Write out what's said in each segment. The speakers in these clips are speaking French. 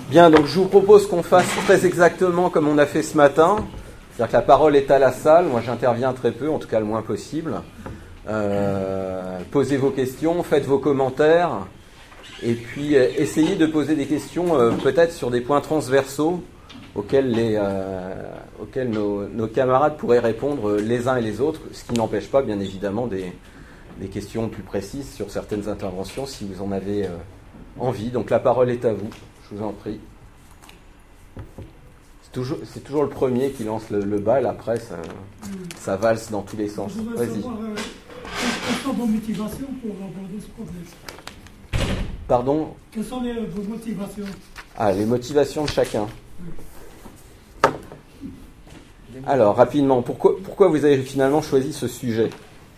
Bien, donc je vous propose qu'on fasse très exactement comme on a fait ce matin. C'est-à-dire que la parole est à la salle. Moi, j'interviens très peu, en tout cas le moins possible. Posez vos questions, faites vos commentaires. Et puis, essayez de poser des questions peut-être sur des points transversaux auxquels nos camarades pourraient répondre les uns et les autres, ce qui n'empêche pas, bien évidemment, des questions plus précises sur certaines interventions, si vous en avez envie. Donc, la parole est à vous. Je vous en prie. C'est toujours le premier qui lance le bal. Après, ça valse dans tous les sens. Vas-y. Quelles sont vos motivations pour aborder ce problème? Pardon? Quelles sont vos motivations? Ah, les motivations de chacun. Alors, rapidement, pourquoi vous avez finalement choisi ce sujet?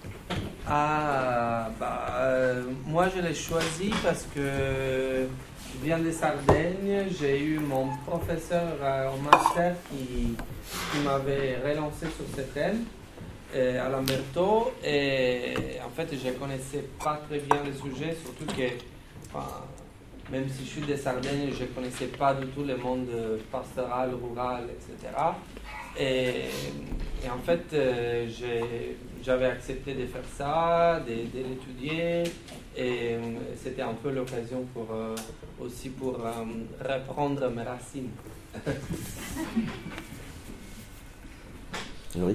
Moi, je l'ai choisi parce que je viens de Sardaigne. J'ai eu mon professeur au master qui m'avait relancé sur ce thème à Lamberto. Et en fait, je ne connaissais pas très bien le sujet, surtout que, même si je suis de Sardaigne, je ne connaissais pas du tout le monde pastoral, rural, etc. Et en fait, j'avais accepté de faire ça, de l'étudier, et c'était un peu l'occasion pour reprendre mes racines. Ulrich.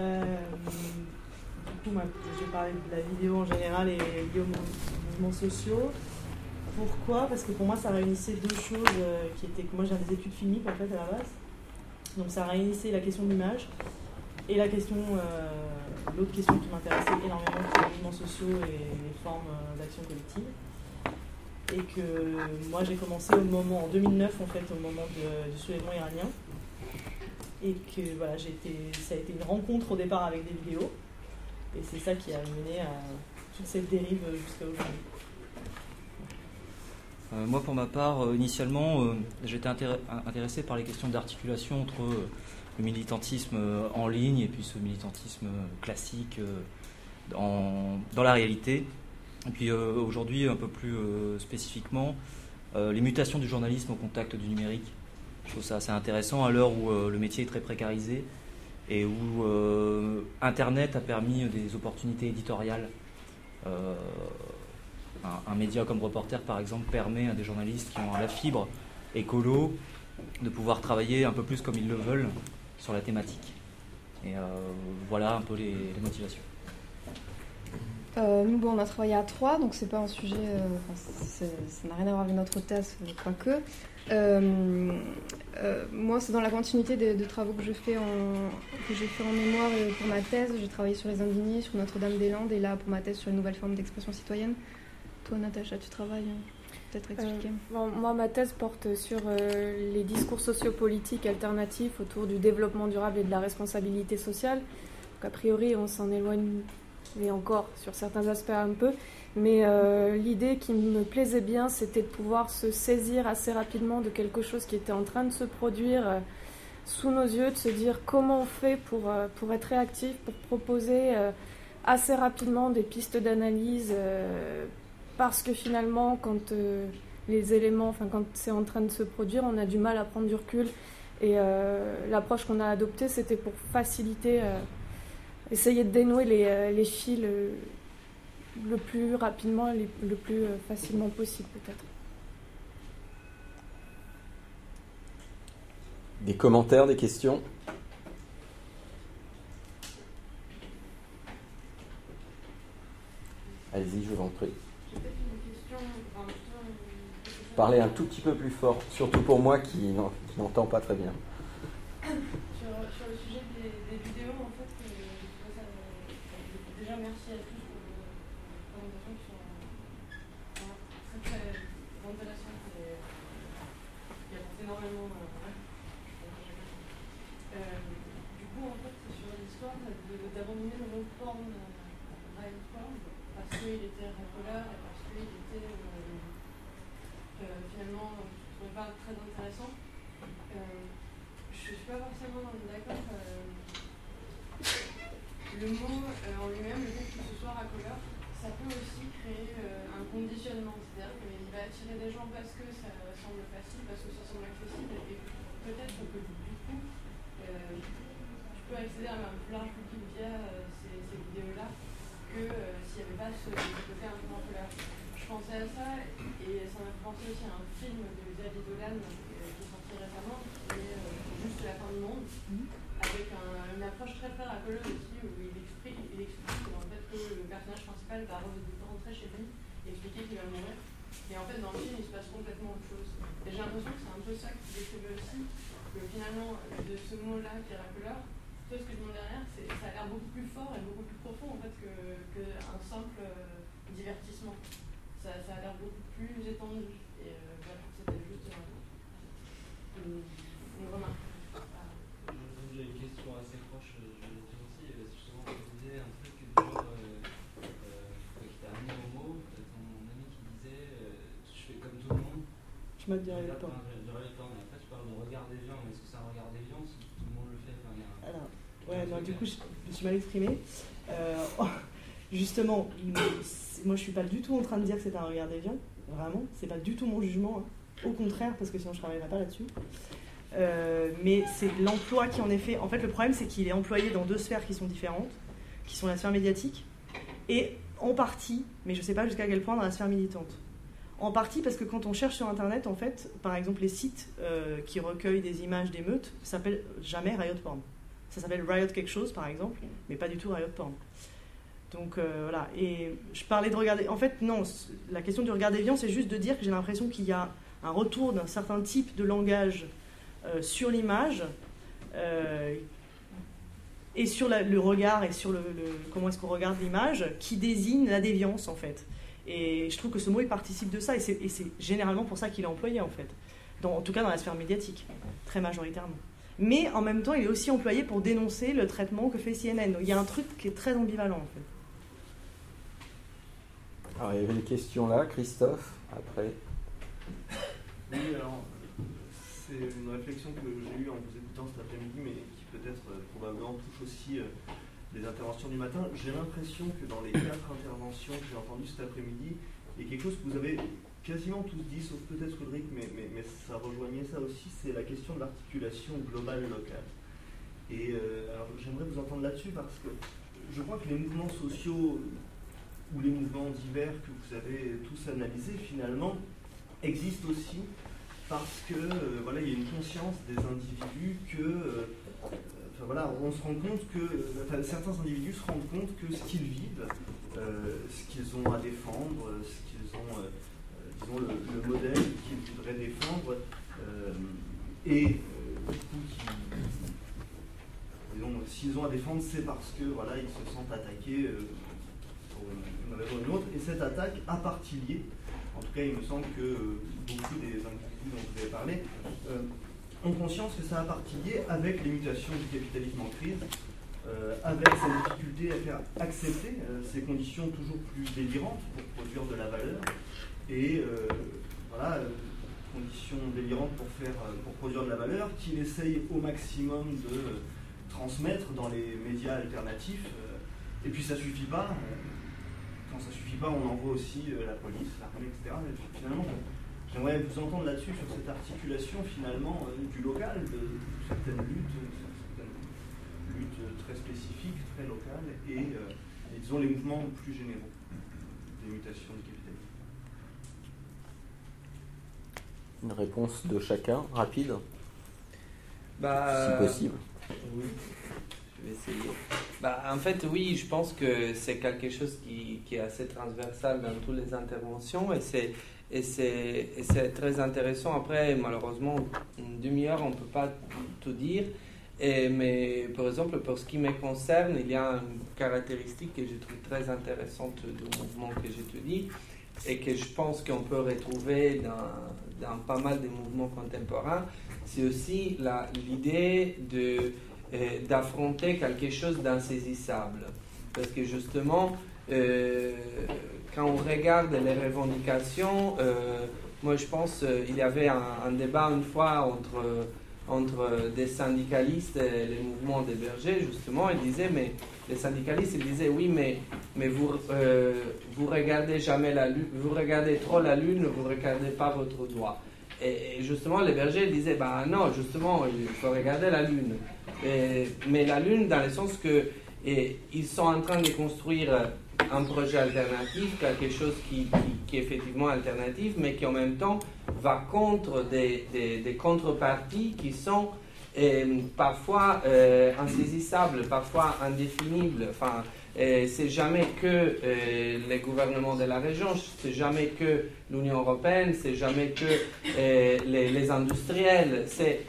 Du coup, je vais parler de la vidéo en général et liée aux mouvements sociaux. Pourquoi? Parce que pour moi, ça réunissait deux choses qui étaient que moi j'ai des études chimiques en fait à la base. Donc ça réunissait la question de l'image et la question, l'autre question qui m'intéressait énormément, c'est les mouvements sociaux et les formes d'action collective. Et que moi j'ai commencé en 2009 en fait, au moment du soulèvement iranien. Et que voilà, ça a été une rencontre au départ avec des vidéos. Et c'est ça qui a mené à toute cette dérive jusqu'à aujourd'hui. Moi, pour ma part, initialement, j'étais intéressé par les questions d'articulation entre le militantisme en ligne et puis ce militantisme classique dans la réalité. Et puis aujourd'hui, un peu plus spécifiquement, les mutations du journalisme au contact du numérique. Je trouve ça assez intéressant à l'heure où le métier est très précarisé et où Internet a permis des opportunités éditoriales. Un média comme Reporter, par exemple, permet à des journalistes qui ont la fibre écolo de pouvoir travailler un peu plus comme ils le veulent sur la thématique. Et voilà un peu les motivations. Nous, on a travaillé à 3, donc c'est pas un sujet... ça n'a rien à voir avec notre thèse, quoique. Moi, c'est dans la continuité de travaux que j'ai fait en mémoire pour ma thèse. J'ai travaillé sur les indignés, sur Notre-Dame-des-Landes, et là, pour ma thèse, sur les nouvelles formes d'expression citoyenne. Toi, Natacha, tu travailles, peut-être expliquer. Moi, ma thèse porte sur les discours sociopolitiques alternatifs autour du développement durable et de la responsabilité sociale. Donc, a priori, on s'en éloigne, et encore sur certains aspects un peu. Mais l'idée qui me plaisait bien, c'était de pouvoir se saisir assez rapidement de quelque chose qui était en train de se produire sous nos yeux, de se dire comment on fait pour être réactif, pour proposer assez rapidement des pistes d'analyse, parce que finalement, quand quand c'est en train de se produire, on a du mal à prendre du recul. Et l'approche qu'on a adoptée, c'était pour faciliter, essayer de dénouer les fils le plus rapidement, le plus facilement possible peut-être. Des commentaires, des questions? Allez-y, je vous en prie. Parlez un tout petit peu plus fort, surtout pour moi qui n'entend pas très bien. Sur le sujet des vidéos, en fait, déjà merci à tous pour les présentations qui sont très très intéressantes et qui apportent énormément. Du coup, en fait, c'est sur l'histoire d'abandonner le mot porn parce qu'il était racoleur et parce qu'il était finalement je ne trouvais pas très intéressant. Je ne suis pas forcément d'accord. Le mot en lui-même, le fait que ce soit racoleur, ça peut aussi créer un conditionnement. C'est-à-dire qu'il va attirer des gens parce que ça semble facile, parce que ça semble accessible, et peut-être que du coup, tu peux accéder à un plus large public via ces vidéos-là que s'il n'y avait pas ce côté un peu encolère. Je pensais à ça, et ça m'a fait penser aussi à un film de Xavier Dolan qui est sorti récemment, qui est Juste la fin du monde, avec une approche très racoleuse aussi, où il explique en fait que le personnage principal va rentrer chez lui et expliquer qu'il va mourir. Et en fait, dans le film, il se passe complètement autre chose. Et j'ai l'impression que c'est un peu ça qui décrivait aussi, que finalement, de ce mot-là qui est racoleur, tout ce que je demande derrière, ça a l'air beaucoup plus fort et beaucoup plus profond en fait qu'un simple divertissement. Ça a l'air beaucoup plus étendu. Et voilà, c'était juste une remarque. J'ai une question assez proche, je vais le dire aussi. Justement, tu disais un truc du genre qui t'a amené au mot, ton ami qui disait je fais comme tout le monde. Je m'as dit avec toi. Après, tu parles de regard déviant, mais est-ce que c'est un regard déviant si tout le monde le fait? Alors, ouais, non, du coup, je me suis mal exprimée. Justement, moi je suis pas du tout en train de dire que c'est un regard déviant, vraiment, c'est pas du tout mon jugement, hein. Au contraire, parce que sinon je travaillerais pas là-dessus. Mais c'est l'emploi qui en est fait. En fait, le problème c'est qu'il est employé dans deux sphères qui sont différentes, qui sont la sphère médiatique et en partie, mais je sais pas jusqu'à quel point, dans la sphère militante. En partie parce que quand on cherche sur internet, en fait, par exemple les sites qui recueillent des images d'émeutes s'appellent jamais Riot Porn. Ça s'appelle Riot quelque chose par exemple, mais pas du tout Riot Porn. Donc voilà, et je parlais de regarder. En fait, non, la question du regard déviant, c'est juste de dire que j'ai l'impression qu'il y a un retour d'un certain type de langage sur l'image et sur le regard et sur le comment est-ce qu'on regarde l'image qui désigne la déviance en fait. Et je trouve que ce mot il participe de ça et c'est généralement pour ça qu'il est employé en fait, en tout cas dans la sphère médiatique, très majoritairement. Mais en même temps, il est aussi employé pour dénoncer le traitement que fait CNN. Donc, il y a un truc qui est très ambivalent en fait. Alors, il y avait une question là, Christophe, après. Oui, alors, c'est une réflexion que j'ai eue en vous écoutant cet après-midi, mais qui peut-être probablement touche aussi les interventions du matin. J'ai l'impression que dans les 4 interventions que j'ai entendues cet après-midi, il y a quelque chose que vous avez quasiment tous dit, sauf peut-être Ulrich, mais ça rejoignait ça aussi, c'est la question de l'articulation globale-locale. Et alors, j'aimerais vous entendre là-dessus parce que je crois que les mouvements sociaux ou les mouvements divers que vous avez tous analysés, finalement, existent aussi parce que voilà, il y a une conscience des individus que voilà, on se rend compte que certains individus se rendent compte que ce qu'ils vivent, ce qu'ils ont à défendre, ce qu'ils ont, disons le modèle qu'ils voudraient défendre, et du coup, disons, s'ils ont à défendre, c'est parce que voilà, ils se sentent attaqués pour une raison ou une autre, et cette attaque à partie liée, en tout cas il me semble que beaucoup des individus dont vous avez parlé ont conscience que ça a partie liée avec les mutations du capitalisme en crise, avec sa difficulté à faire accepter ces conditions toujours plus délirantes pour produire de la valeur, et voilà, conditions délirantes pour produire de la valeur, qu'il essaye au maximum de transmettre dans les médias alternatifs, et puis ça suffit pas. Quand ça suffit pas, on envoie aussi la police, l'armée, etc. Et finalement, j'aimerais vous entendre là-dessus, sur cette articulation finalement du local, de certaines luttes très spécifiques, très locales, et disons les mouvements plus généraux des mutations du capitalisme. Une réponse de chacun, rapide, si possible. Oui, je vais essayer. En fait, oui, je pense que c'est quelque chose qui est assez transversal dans toutes les interventions et c'est très intéressant. Après, malheureusement, une demi-heure, on ne peut pas tout dire. Mais par exemple, pour ce qui me concerne, il y a une caractéristique que je trouve très intéressante du mouvement que j'étudie et que je pense qu'on peut retrouver dans pas mal de mouvements contemporains. C'est aussi l'idée d'affronter quelque chose d'insaisissable. Parce que justement, quand on regarde les revendications, moi je pense qu'il y avait un débat une fois entre entre des syndicalistes et les mouvements des bergers, justement. Ils disaient, mais les syndicalistes, ils disaient, oui, mais vous regardez jamais la lune, vous regardez trop la lune, vous regardez pas votre doigt. Et justement, les bergers disaient, bah non, justement, il faut regarder la lune. Mais la lune, dans le sens que ils sont en train de construire un projet alternatif, quelque chose qui est effectivement alternatif, mais qui en même temps va contre des contreparties qui sont parfois insaisissables, parfois indéfinibles. Enfin, c'est jamais que les gouvernements de la région, c'est jamais que l'Union européenne, c'est jamais que les industriels.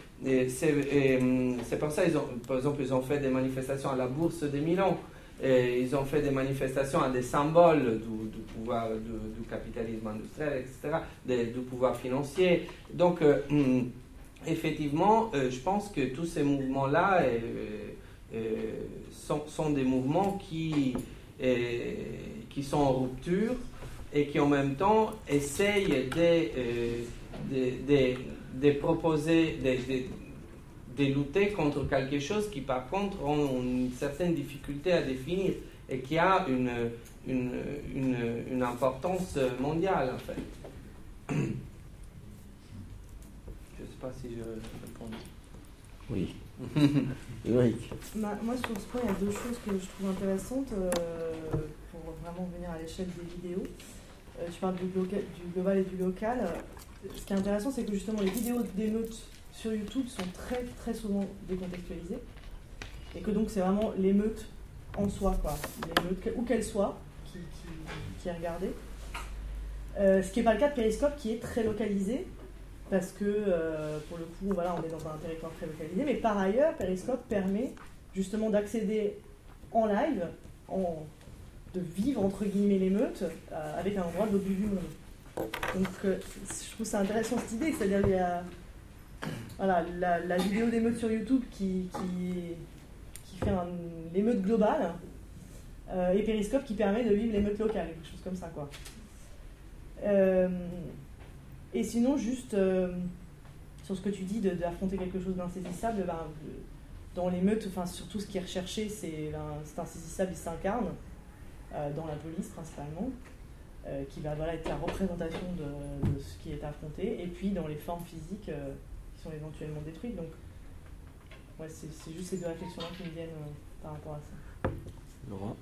C'est pour ça, par exemple, ils ont fait des manifestations à la bourse de Milan. Ils ont fait des manifestations à des symboles du pouvoir du capitalisme industriel, etc., du pouvoir financier. Donc, effectivement, je pense que tous ces mouvements-là sont des mouvements qui sont en rupture et qui en même temps essayent de proposer, de lutter contre quelque chose qui par contre ont une certaine difficulté à définir et qui a une importance mondiale en fait. Je ne sais pas si je réponds. Oui. Eric. Moi sur ce point il y a deux choses que je trouve intéressantes pour vraiment venir à l'échelle des vidéos. Tu parles du global et du local. Ce qui est intéressant c'est que justement les vidéos d'émeutes sur YouTube sont très très souvent décontextualisées et que donc c'est vraiment l'émeute en soi, quoi. L'émeute, où qu'elle soit, qui est regardée. Ce qui n'est pas le cas de Periscope qui est très localisé parce que pour le coup voilà, on est dans un territoire très localisé, mais par ailleurs Periscope permet justement d'accéder en live, de vivre entre guillemets l'émeute avec un endroit de l'autre bout du monde. Donc je trouve ça intéressant cette idée, c'est-à-dire il y a voilà, la vidéo d'émeute sur YouTube qui fait l'émeute globale et Periscope qui permet de vivre l'émeute locale, quelque chose comme ça, quoi. Et sinon, juste sur ce que tu dis d'affronter quelque chose d'insaisissable, dans l'émeute, enfin, surtout ce qui est recherché, c'est insaisissable, il s'incarne dans la police principalement, qui va être la représentation de ce qui est affronté, et puis dans les formes physiques qui sont éventuellement détruites. Donc, ouais, c'est juste ces deux réflexions-là qui me viennent par rapport à ça. Laurent.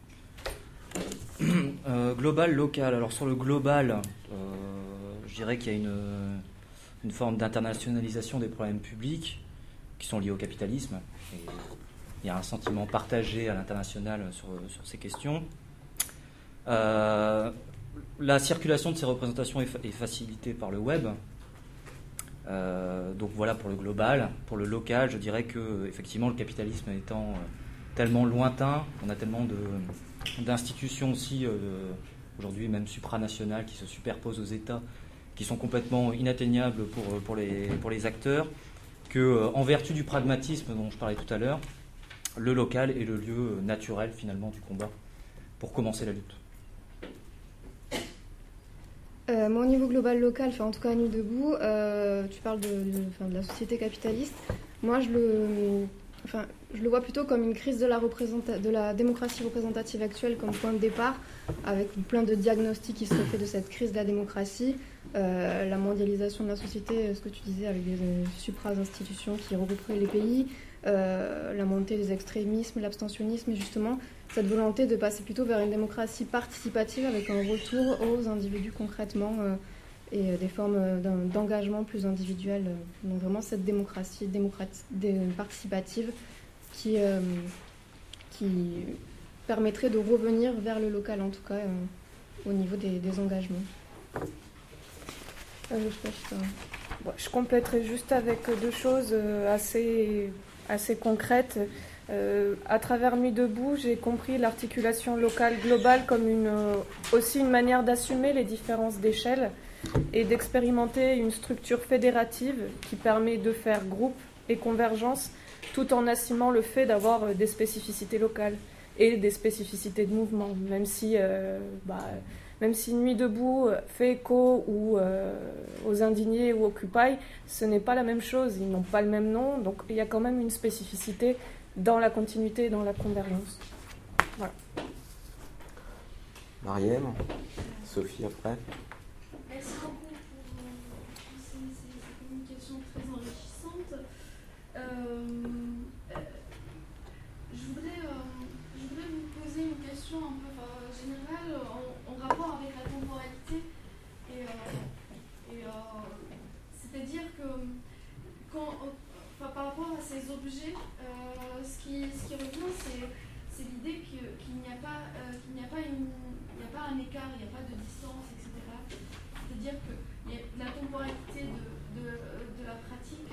Global, local. Alors sur le global, je dirais qu'il y a une forme d'internationalisation des problèmes publics qui sont liés au capitalisme. Et il y a un sentiment partagé à l'international sur ces questions. La circulation de ces représentations est facilitée par le web. Donc voilà pour le global. Pour le local, je dirais que effectivement le capitalisme étant tellement lointain, on a tellement d'institutions aussi aujourd'hui même supranationales qui se superposent aux États, qui sont complètement inatteignables pour les acteurs, que en vertu du pragmatisme dont je parlais tout à l'heure, le local est le lieu naturel finalement du combat pour commencer la lutte. Moi, au niveau global local, en tout cas à Nuit debout, tu parles de la société capitaliste. Moi, je le vois plutôt comme une crise de la démocratie représentative actuelle comme point de départ, avec plein de diagnostics qui seraient faits de cette crise de la démocratie, la mondialisation de la société, ce que tu disais, avec des supra-institutions qui regrouperaient les pays, la montée des extrémismes, l'abstentionnisme, et justement cette volonté de passer plutôt vers une démocratie participative avec un retour aux individus concrètement et des formes d'engagement plus individuelles. Donc vraiment cette démocratie participative qui permettrait de revenir vers le local, en tout cas au niveau des engagements. Je compléterai juste avec deux choses assez concrètes. À travers Nuit debout, j'ai compris l'articulation locale-globale comme aussi une manière d'assumer les différences d'échelle et d'expérimenter une structure fédérative qui permet de faire groupe et convergence tout en assumant le fait d'avoir des spécificités locales et des spécificités de mouvement, même si même si Nuit debout fait écho aux Indignés ou Occupy, ce n'est pas la même chose, ils n'ont pas le même nom, donc il y a quand même une spécificité dans la continuité et dans la convergence. Voilà. Mariam, Sophie après. Merci beaucoup pour ces communications très enrichissantes. Je voudrais vous poser une question un peu générale en rapport avec la temporalité. C'est-à-dire que par rapport à ces objets, ce qui revient, c'est l'idée qu'il n'y a pas un écart, il n'y a pas de distance, etc. C'est-à-dire que la temporalité de la pratique,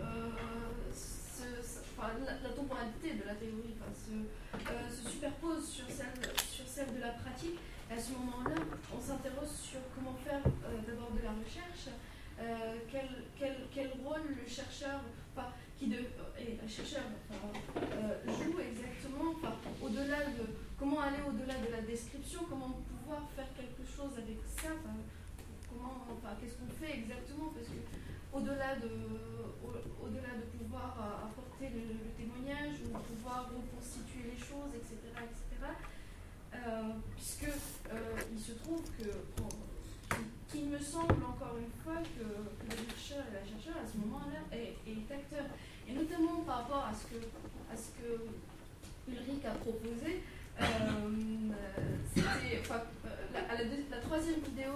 la temporalité de la théorie se superpose sur celle de la pratique. Et à ce moment-là, on s'interroge sur comment faire d'abord de la recherche, quel rôle le chercheur, joue exactement, au-delà de comment aller au-delà de la description, comment pouvoir faire quelque chose avec ça, qu'est-ce qu'on fait exactement, parce que au-delà de pouvoir apporter le témoignage ou pouvoir reconstituer les choses, etc., puisque il se trouve qu'il me semble encore une fois que le chercheur et la chercheuse à ce moment-là est acteur, et notamment par rapport à ce que Ulrich a proposé. C'était la troisième vidéo,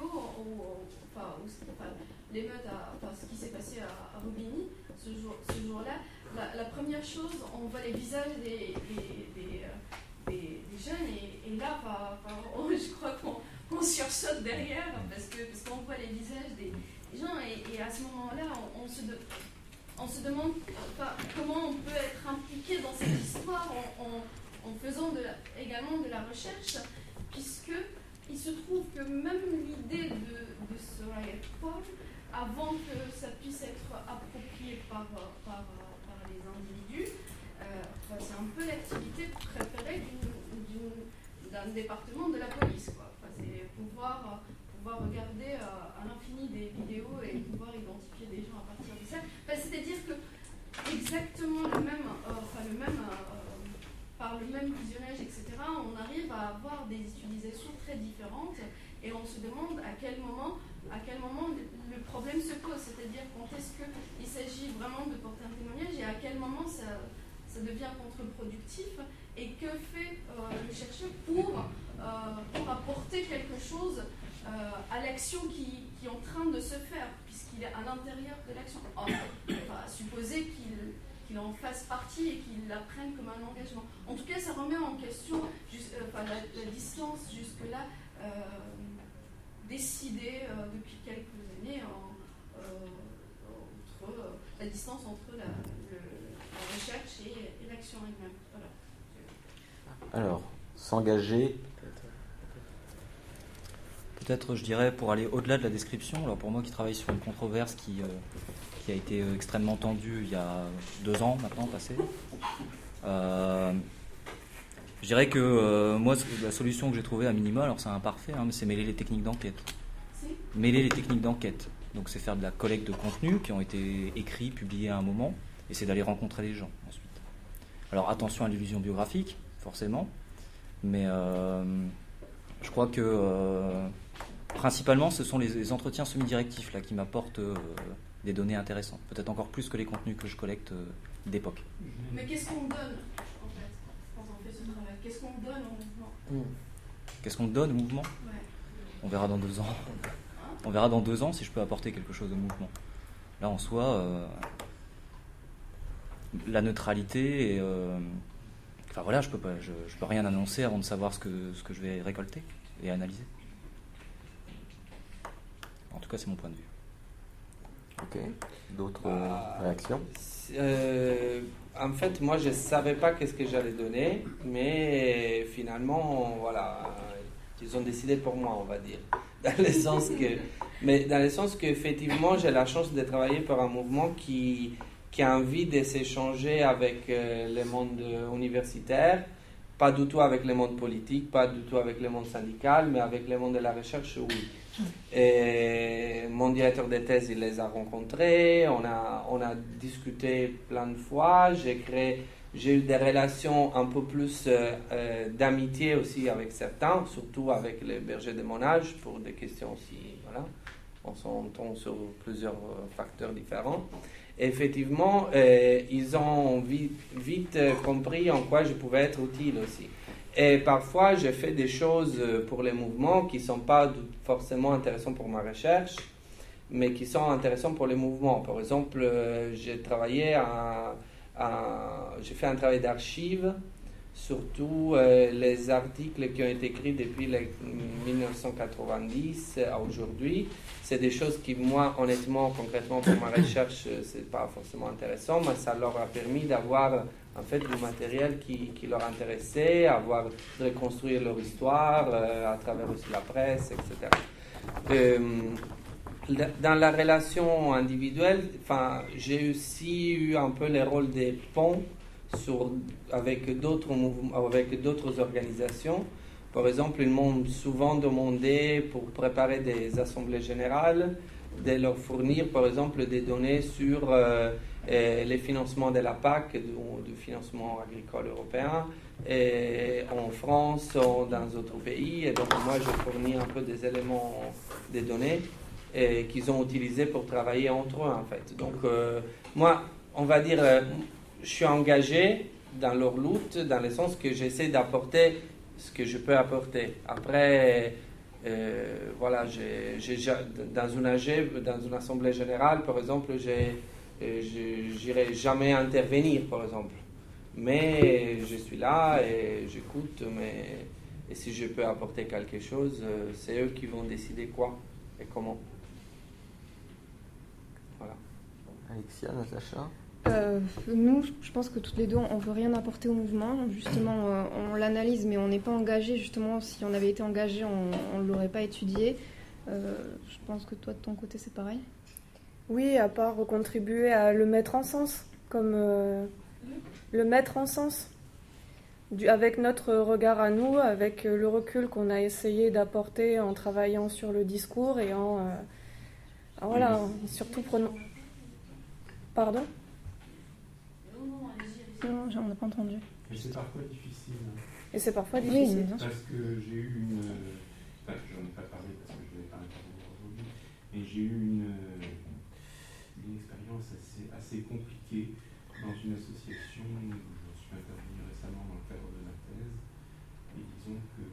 l'émeute, ce qui s'est passé à Rubini ce jour-là. La première chose, on voit les visages des jeunes, et là, je crois qu'on sursaute derrière parce qu'on voit les visages des gens, et à ce moment-là, on se demande comment on peut être impliqué dans cette histoire en faisant également de la recherche, puisque il se trouve que même l'idée de ce riot call, avant que ça puisse être approprié par les individus, c'est un peu l'activité préférée d'un département de la police, quoi. C'est pouvoir regarder à l'infini des vidéos et pouvoir identifier des gens à partir de ça. C'est-à-dire que exactement par le même visionnage, etc., on arrive à avoir des utilisations très différentes, et on se demande à quel moment le problème se pose, c'est-à-dire quand est-ce qu'il s'agit vraiment de porter un témoignage et à quel moment ça devient contre-productif, et que fait le chercheur pour apporter quelque chose à l'action qui est en train de se faire, puisqu'il est à l'intérieur de l'action. Supposer qu'il en fasse partie et qu'il la prenne comme un engagement. En tout cas, ça remet en question la distance jusque-là décidée depuis quelques années entre la distance entre la recherche et l'action elle-même. Voilà. Alors, s'engager. Peut-être, je dirais, pour aller au-delà de la description, alors pour moi qui travaille sur une controverse qui a été extrêmement tendue il y a 2 ans maintenant passé, je dirais que moi, la solution que j'ai trouvée à minima, alors c'est imparfait, mais c'est mêler les techniques d'enquête. Mêler les techniques d'enquête. Donc c'est faire de la collecte de contenus qui ont été écrits, publiés à un moment, et c'est d'aller rencontrer les gens ensuite. Alors attention à l'illusion biographique, forcément, mais je crois que principalement ce sont les entretiens semi-directifs là, qui m'apportent des données intéressantes, peut-être encore plus que les contenus que je collecte d'époque. Mais qu'est-ce qu'on donne en fait quand on fait ce travail? Qu'est-ce qu'on donne au mouvement? Qu'est-ce qu'on donne au mouvement? Ouais. On verra dans 2 ans. On verra dans 2 ans si je peux apporter quelque chose au mouvement. Là en soi, la neutralité et enfin voilà, je peux rien annoncer avant de savoir ce que je vais récolter et analyser. En tout cas, c'est mon point de vue. Ok. D'autres réactions? En fait, moi, je ne savais pas qu'est-ce que j'allais donner, mais finalement, voilà, ils ont décidé pour moi, on va dire. Dans le sens qu'effectivement, j'ai la chance de travailler pour un mouvement qui a envie de s'échanger avec le monde universitaire Pas du tout avec le monde politique, pas du tout avec le monde syndical, mais avec le monde de la recherche, oui. Et mon directeur de thèse, il les a rencontrés, on a discuté plein de fois, j'ai eu des relations un peu plus d'amitié aussi avec certains, surtout avec les bergers de mon âge, pour des questions aussi, voilà. On s'entend sur plusieurs facteurs différents. Et effectivement, ils ont vite compris en quoi je pouvais être utile aussi. Et parfois, j'ai fait des choses pour les mouvements qui ne sont pas forcément intéressantes pour ma recherche, mais qui sont intéressantes pour les mouvements. Par exemple, j'ai fait un travail d'archives, surtout les articles qui ont été écrits depuis 1990 à aujourd'hui. C'est des choses qui, moi, honnêtement, concrètement, pour ma recherche, c'est pas forcément intéressant, mais ça leur a permis d'avoir, en fait, du matériel qui leur intéressait, de reconstruire leur histoire à travers aussi la presse, etc. Dans la relation individuelle, j'ai aussi eu un peu le rôle des ponts avec d'autres mouvements, avec d'autres organisations. Par exemple, ils m'ont souvent demandé, pour préparer des assemblées générales, de leur fournir, par exemple, des données sur les financements de la PAC, du financement agricole européen, en France ou dans d'autres pays. Et donc, moi, je fournis un peu des éléments, des données qu'ils ont utilisés pour travailler entre eux, en fait. Donc, moi, on va dire, je suis engagé dans leur lutte, dans le sens que j'essaie d'apporter ce que je peux apporter. Après, voilà, dans une assemblée générale, par exemple, j'irai jamais intervenir, par exemple. Mais je suis là et j'écoute, et si je peux apporter quelque chose, c'est eux qui vont décider quoi et comment. Voilà. Alexia, Natacha? Nous, je pense que toutes les deux, on ne veut rien apporter au mouvement. Justement, on l'analyse, mais on n'est pas engagé. Justement, si on avait été engagé, on ne l'aurait pas étudié. Je pense que toi, de ton côté, c'est pareil. Oui, à part contribuer à le mettre en sens, comme le mettre en sens, avec notre regard à nous, avec le recul qu'on a essayé d'apporter en travaillant sur le discours et voilà, surtout prenant... Pardon ? Non, on n'a pas entendu. Et c'est parfois difficile. Et c'est parfois difficile. Oui, parce que j'ai eu j'en ai pas parlé parce que je ne vais pas intervenir aujourd'hui, mais j'ai eu une expérience assez compliquée dans une association où je suis intervenu récemment dans le cadre de ma thèse. Et disons que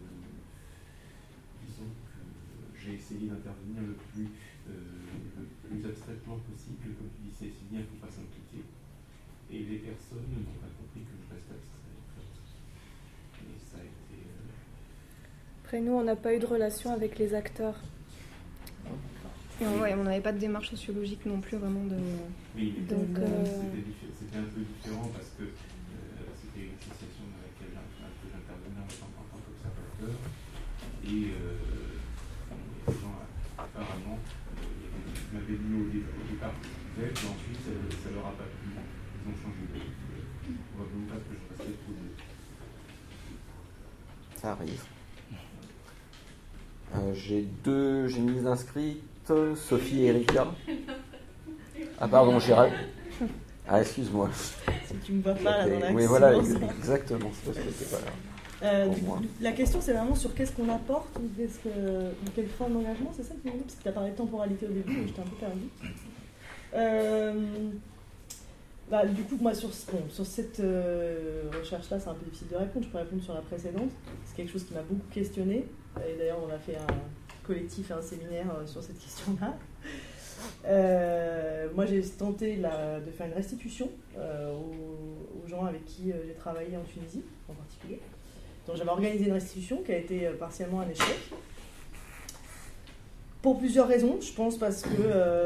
j'ai essayé d'intervenir le plus abstraitement possible. Comme tu dis, c'est bien qu'il ne faut pas s'impliquer. Et les personnes n'ont pas compris que je restais abstrait. Et ça a été... Après, nous, on n'a pas eu de relation avec les acteurs. Ouais, on n'avait pas de démarche sociologique non plus, vraiment de... Oui, donc, c'était un peu différent parce que c'était une association dans laquelle j'intervenais en tant qu'observateur. Et apparemment, ils m'avaient dit au départ que je pouvais, puis ensuite, ça leur a pas plu. Ils ont changé de... Probablement parce que je restais trop vieux. Ça arrive. J'ai une liste inscrite, Sophie et Erika. Ah pardon, Gérald. Ah, excuse-moi. Si tu me vois pas là dans l'action. Oui, voilà, exactement. C'est parce que c'est pas là. La question, c'est vraiment sur qu'est-ce qu'on apporte ou quelle forme d'engagement, c'est ça que tu me dis? Parce que tu as parlé de temporalité au début, mais j'étais un peu perdue. Du coup, moi, sur cette recherche-là, c'est un peu difficile de répondre. Je peux répondre sur la précédente. C'est quelque chose qui m'a beaucoup questionné. Et d'ailleurs, on a fait un collectif et un séminaire sur cette question-là. Moi, j'ai tenté de faire une restitution aux gens avec qui j'ai travaillé en Tunisie, en particulier. Donc, j'avais organisé une restitution qui a été partiellement un échec. Pour plusieurs raisons, je pense, parce que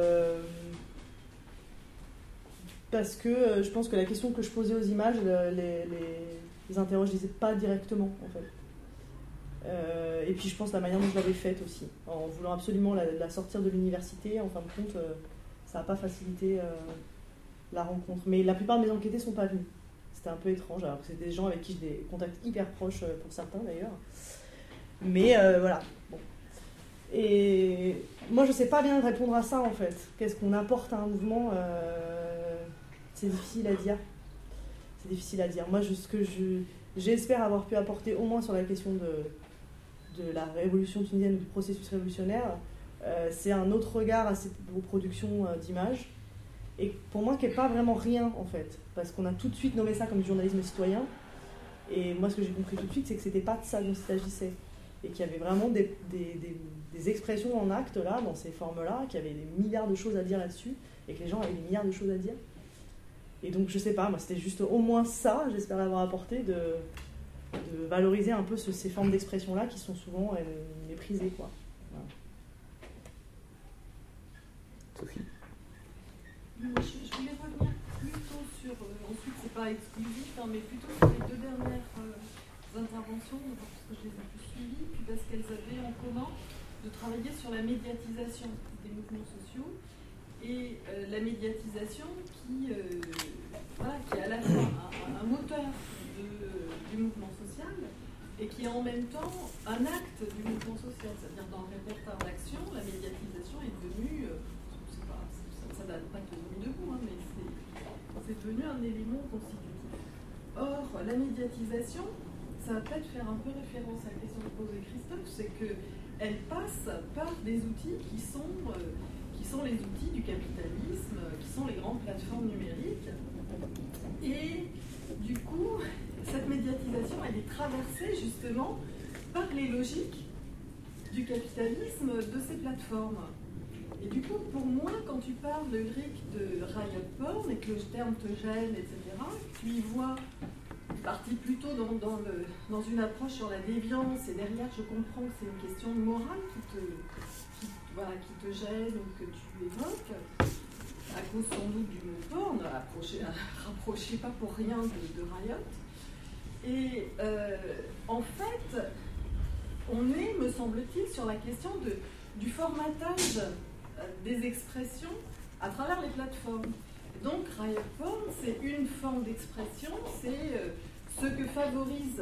je pense que la question que je posais aux images les interrogeait pas directement, en fait. Et puis je pense la manière dont je l'avais faite aussi, en voulant absolument la sortir de l'université, en fin de compte, ça n'a pas facilité la rencontre. Mais la plupart de mes enquêtés ne sont pas venus. c'était un peu étrange, alors que c'était des gens avec qui j'ai des contacts hyper proches pour certains d'ailleurs. Mais voilà. Bon. Et moi je sais pas bien répondre à ça en fait. Qu'est-ce qu'on apporte à un mouvement c'est difficile à dire. C'est difficile à dire. Moi ce que j'espère avoir pu apporter au moins sur la question de la révolution tunisienne, du processus révolutionnaire, c'est un autre regard à vos productions d'images. Et pour moi, qui n'est pas vraiment rien, en fait. Parce qu'on a tout de suite nommé ça comme du journalisme citoyen. Et moi, ce que j'ai compris tout de suite, c'est que ce n'était pas de ça dont il s'agissait. Et qu'il y avait vraiment des expressions en acte, là, dans ces formes-là, qu'il y avait des milliards de choses à dire là-dessus, et que les gens avaient des milliards de choses à dire. Et donc, je sais pas, moi, c'était juste au moins ça, j'espère l'avoir apporté, de valoriser un peu ces formes d'expression-là qui sont souvent méprisées, quoi. Voilà. Sophie. Je voulais revenir plutôt sur, ensuite c'est pas exclusif, hein, mais plutôt sur les deux dernières interventions, parce que je les ai plus suivies, puis parce qu'elles avaient en commun de travailler sur la médiatisation des mouvements sociaux, et la médiatisation qui est à la fois un moteur du mouvement social, et qui est en même temps un acte du mouvement social, c'est-à-dire dans le répertoire d'action, la médiatisation est devenue... ça date pas de debout, hein, mais c'est devenu un élément constitutif. Or, la médiatisation, ça va peut-être faire un peu référence à la question que posait Christophe, c'est qu'elle passe par des outils qui sont les outils du capitalisme, qui sont les grandes plateformes numériques. Et du coup, cette médiatisation, elle est traversée justement par les logiques du capitalisme de ces plateformes. Et du coup, pour moi, quand tu parles, Ulrich, de riot porn et que le terme te gêne, etc., tu y vois partie plutôt dans une approche sur la déviance, et derrière, je comprends que c'est une question morale qui te gêne ou que tu évoques, à cause sans doute du mot porn, rapprochez pas pour rien de riot. Et en fait, on est, me semble-t-il, sur la question du formatage des expressions à travers les plateformes. Donc, riot porn, c'est une forme d'expression, c'est ce que favorise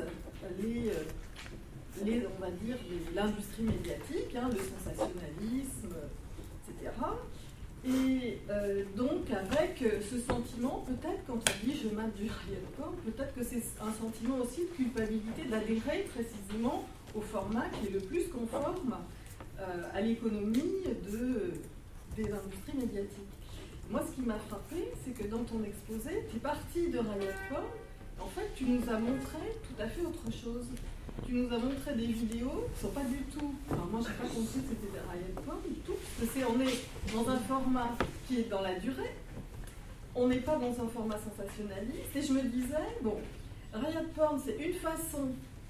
on va dire, l'industrie médiatique, hein, le sensationnalisme, etc. Et donc, avec ce sentiment, peut-être, quand on dit « je mate du riot porn », peut-être que c'est un sentiment aussi de culpabilité d'adhérer précisément au format qui est le plus conforme à l'économie des industries médiatiques. Moi, ce qui m'a frappé, c'est que dans ton exposé, tu es parti de riot porn. En fait, tu nous as montré tout à fait autre chose. Tu nous as montré des vidéos qui ne sont pas du tout... Alors moi, je n'ai pas compris que c'était des riot porn du tout, parce que on est dans un format qui est dans la durée. On n'est pas dans un format sensationnaliste. Et je me disais, bon, riot porn, c'est une façon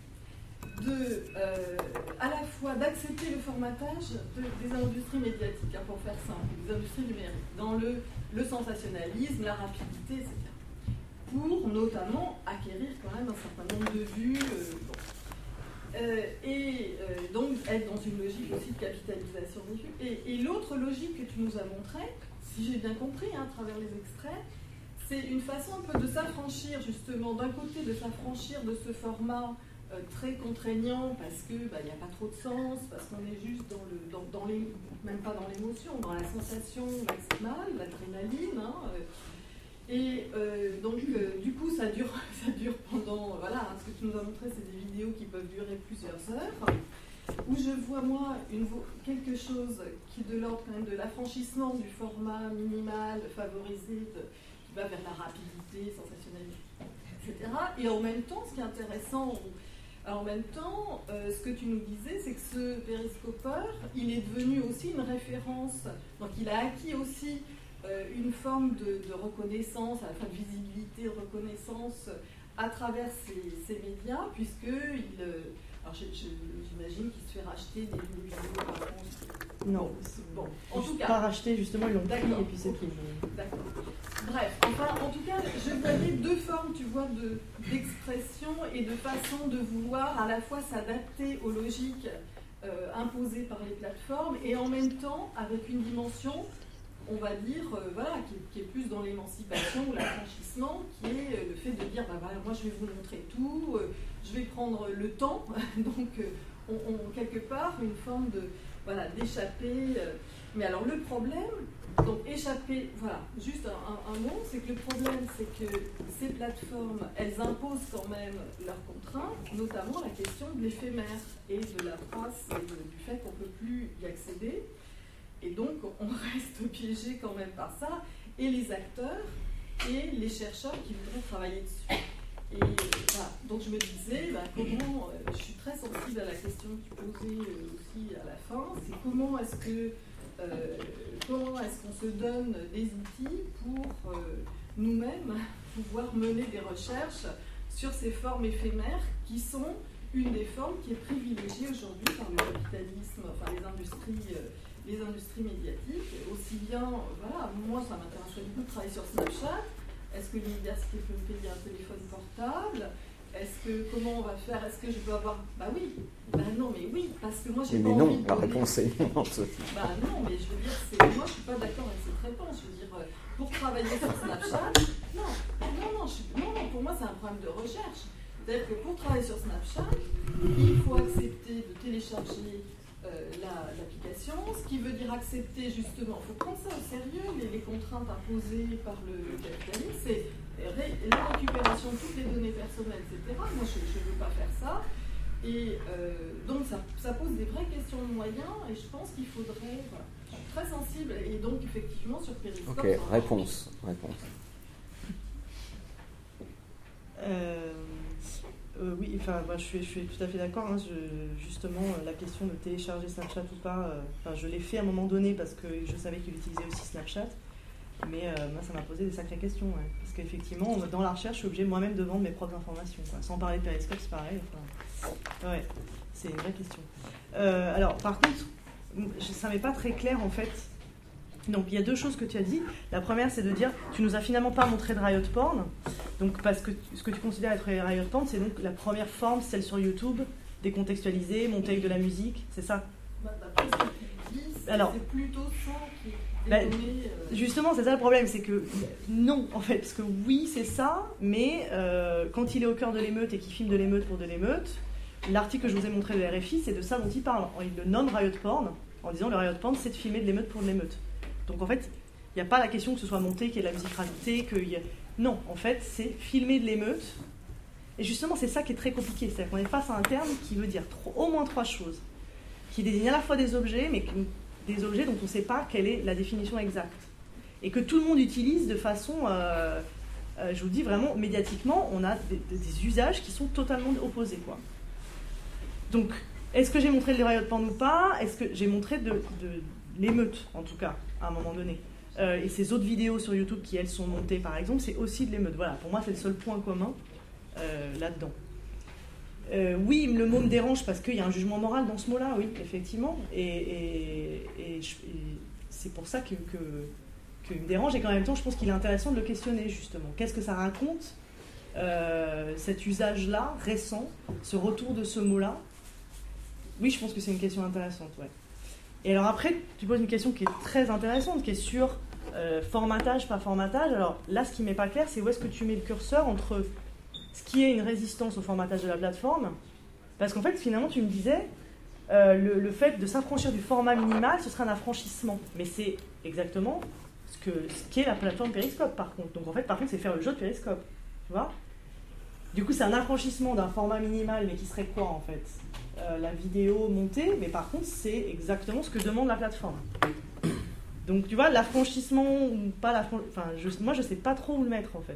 à la fois d'accepter le formatage des industries médiatiques, hein, pour faire simple, des industries numériques, dans le sensationnalisme, la rapidité, etc. Pour notamment acquérir quand même un certain nombre de vues. Donc être dans une logique aussi de capitalisation des vues. Et l'autre logique que tu nous as montrée, si j'ai bien compris, hein, à travers les extraits, c'est une façon un peu de s'affranchir, justement, d'un côté de s'affranchir de ce format très contraignant parce que il n'y a pas trop de sens, parce qu'on est juste même pas dans l'émotion, dans la sensation maximale, l'adrénaline, hein, et donc du coup ça dure pendant, voilà, ce que tu nous as montré, c'est des vidéos qui peuvent durer plusieurs heures, où je vois moi quelque chose qui est de l'ordre quand même de l'affranchissement du format minimal favorisé qui va vers la rapidité, sensationnalité, etc. Et en même temps, ce qui est intéressant, en même temps, ce que tu nous disais, c'est que ce périscopeur, il est devenu aussi une référence. Donc il a acquis aussi une forme de reconnaissance, à la fois de visibilité, de reconnaissance à travers ces médias, puisqu'il... alors j'imagine qu'il se fait racheter des vidéos par contre. Non. Bon, en tout cas... Pas racheter, justement, ils l'ont pris et puis c'est tout. D'accord. Bref, enfin, en tout cas, je voyais deux formes, tu vois, d'expression et de façon de vouloir à la fois s'adapter aux logiques imposées par les plateformes et en même temps avec une dimension on va dire, voilà, qui est plus dans l'émancipation ou l'affranchissement, qui est le fait de dire, bah, voilà, moi je vais vous montrer tout, je vais prendre le temps, donc quelque part une forme de, voilà, d'échapper. Mais alors le problème, donc échapper, voilà, juste un mot, c'est que le problème, c'est que ces plateformes, elles imposent quand même leurs contraintes, notamment la question de l'éphémère et de la trace et du fait qu'on ne peut plus y accéder. Et donc, on reste piégé quand même par ça, et les acteurs et les chercheurs qui voudraient travailler dessus. Et voilà, donc je me disais, comment, je suis très sensible à la question que tu posais aussi à la fin, c'est comment est-ce qu'on se donne des outils pour nous-mêmes pouvoir mener des recherches sur ces formes éphémères qui sont une des formes qui est privilégiée aujourd'hui par le capitalisme, enfin les industries médiatiques, aussi bien, voilà, moi ça m'intéresserait beaucoup de travailler sur Snapchat. Est-ce que l'université peut me payer un téléphone portable? Comment on va faire? Est-ce que je peux avoir... Bah oui, non, mais oui, parce que moi j'ai pas envie de... la réponse est non. Bah non, mais je veux dire, moi je suis pas d'accord avec cette réponse. Je veux dire, pour travailler sur Snapchat, non, pour moi c'est un problème de recherche. C'est-à-dire que pour travailler sur Snapchat, il faut accepter de télécharger l'application, ce qui veut dire accepter justement, il faut prendre ça au sérieux, les contraintes imposées par le capitalisme, c'est la récupération de toutes les données personnelles, etc. Moi je ne veux pas faire ça, et donc ça pose des vraies questions de moyens, et je pense qu'il faudrait, voilà, je suis très sensible, et donc effectivement sur Periscope... Ok, réponse. Oui, enfin, je suis tout à fait d'accord. Hein, justement, la question de télécharger Snapchat ou pas, je l'ai fait à un moment donné parce que je savais qu'il utilisait aussi Snapchat. Mais moi, ça m'a posé des sacrées questions. Ouais, parce qu'effectivement, dans la recherche, je suis obligée moi-même de vendre mes propres informations. Quoi. Sans parler de Periscope, c'est pareil. Enfin, ouais, c'est une vraie question. Alors, par contre, ça m'est pas très clair en fait. Donc il y a deux choses que tu as dit. La première, c'est de dire, tu nous as finalement pas montré de riot porn. Donc parce que ce que tu considères être riot porn, c'est donc la première forme, celle sur YouTube, décontextualisée, montée avec de la musique, c'est ça? Alors, c'est plutôt ça qui est donné, justement, c'est ça le problème, c'est que non, en fait, parce que oui, c'est ça, mais quand il est au cœur de l'émeute et qu'il filme de l'émeute pour de l'émeute, l'article que je vous ai montré de RFI, c'est de ça dont il parle. Il le nomme riot porn en disant le riot porn, c'est de filmer de l'émeute pour de l'émeute. Donc en fait, il n'y a pas la question que ce soit monté, qu'il y ait de la musique rajoutée, non, en fait, c'est filmer de l'émeute. Et justement, c'est ça qui est très compliqué. C'est-à-dire qu'on est face à un terme qui veut dire au moins trois choses, qui désigne à la fois des objets, mais des objets dont on ne sait pas quelle est la définition exacte. Et que tout le monde utilise de façon, je vous dis vraiment, médiatiquement, on a des usages qui sont totalement opposés, quoi. Donc, est-ce que j'ai montré le riot porn ou pas? Est-ce que j'ai montré de l'émeute, en tout cas, à un moment donné? Et ces autres vidéos sur YouTube qui, elles, sont montées, par exemple, c'est aussi de l'émeute. Voilà, pour moi, c'est le seul point commun là-dedans. Oui, le mot me dérange parce qu'il y a un jugement moral dans ce mot-là, oui, effectivement. Et c'est pour ça qu'il me dérange. Et qu'en même temps, je pense qu'il est intéressant de le questionner, justement. Qu'est-ce que ça raconte, cet usage-là, récent, ce retour de ce mot-là? Oui, je pense que c'est une question intéressante, ouais. Et alors après, tu poses une question qui est très intéressante, qui est sur formatage, pas formatage. Alors là, ce qui m'est pas clair, c'est où est-ce que tu mets le curseur entre ce qui est une résistance au formatage de la plateforme, parce qu'en fait, finalement, tu me disais, le fait de s'affranchir du format minimal, ce serait un affranchissement. Mais c'est exactement ce qu'est la plateforme Periscope, par contre. Donc en fait, par contre, c'est faire le jeu de Periscope, tu vois. Du coup, c'est un affranchissement d'un format minimal, mais qui serait quoi, en fait? La vidéo montée, mais par contre, c'est exactement ce que demande la plateforme. Donc, tu vois, l'affranchissement ou pas l'affranchissement... Enfin, moi, je sais pas trop où le mettre, en fait.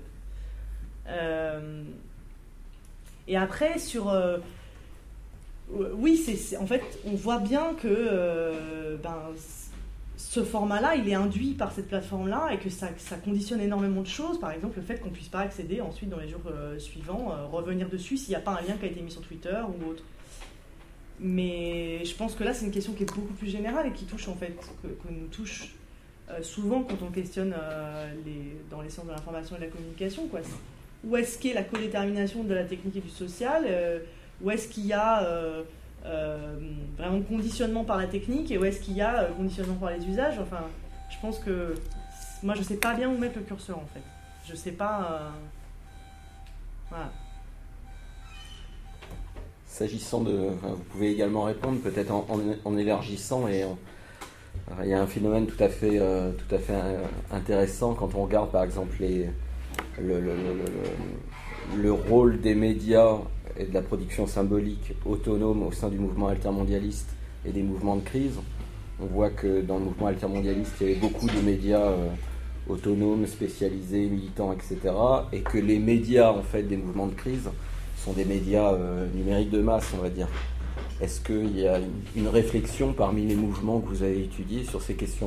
Et après, sur... oui, en fait, on voit bien que ce format-là, il est induit par cette plateforme-là et que ça conditionne énormément de choses. Par exemple, le fait qu'on ne puisse pas accéder ensuite dans les jours suivants, revenir dessus s'il n'y a pas un lien qui a été mis sur Twitter ou autre. Mais je pense que là, c'est une question qui est beaucoup plus générale et qui touche, en fait, que nous touche souvent quand on questionne dans les sciences de l'information et de la communication, quoi. Où est-ce qu'est la codétermination de la technique et du social? Où est-ce qu'il y a vraiment conditionnement par la technique et où est-ce qu'il y a conditionnement par les usages? Enfin, je pense que moi je sais pas bien où mettre le curseur en fait. Je sais pas. Voilà. S'agissant vous pouvez également répondre peut-être en élargissant il y a un phénomène tout à fait intéressant quand on regarde par exemple le rôle des médias et de la production symbolique autonome au sein du mouvement altermondialiste et des mouvements de crise. On voit que dans le mouvement altermondialiste, il y avait beaucoup de médias autonomes, spécialisés, militants, etc. Et que les médias en fait des mouvements de crise sont des médias numériques de masse, on va dire. Est-ce qu'il y a une réflexion parmi les mouvements que vous avez étudiés sur ces questions-là ?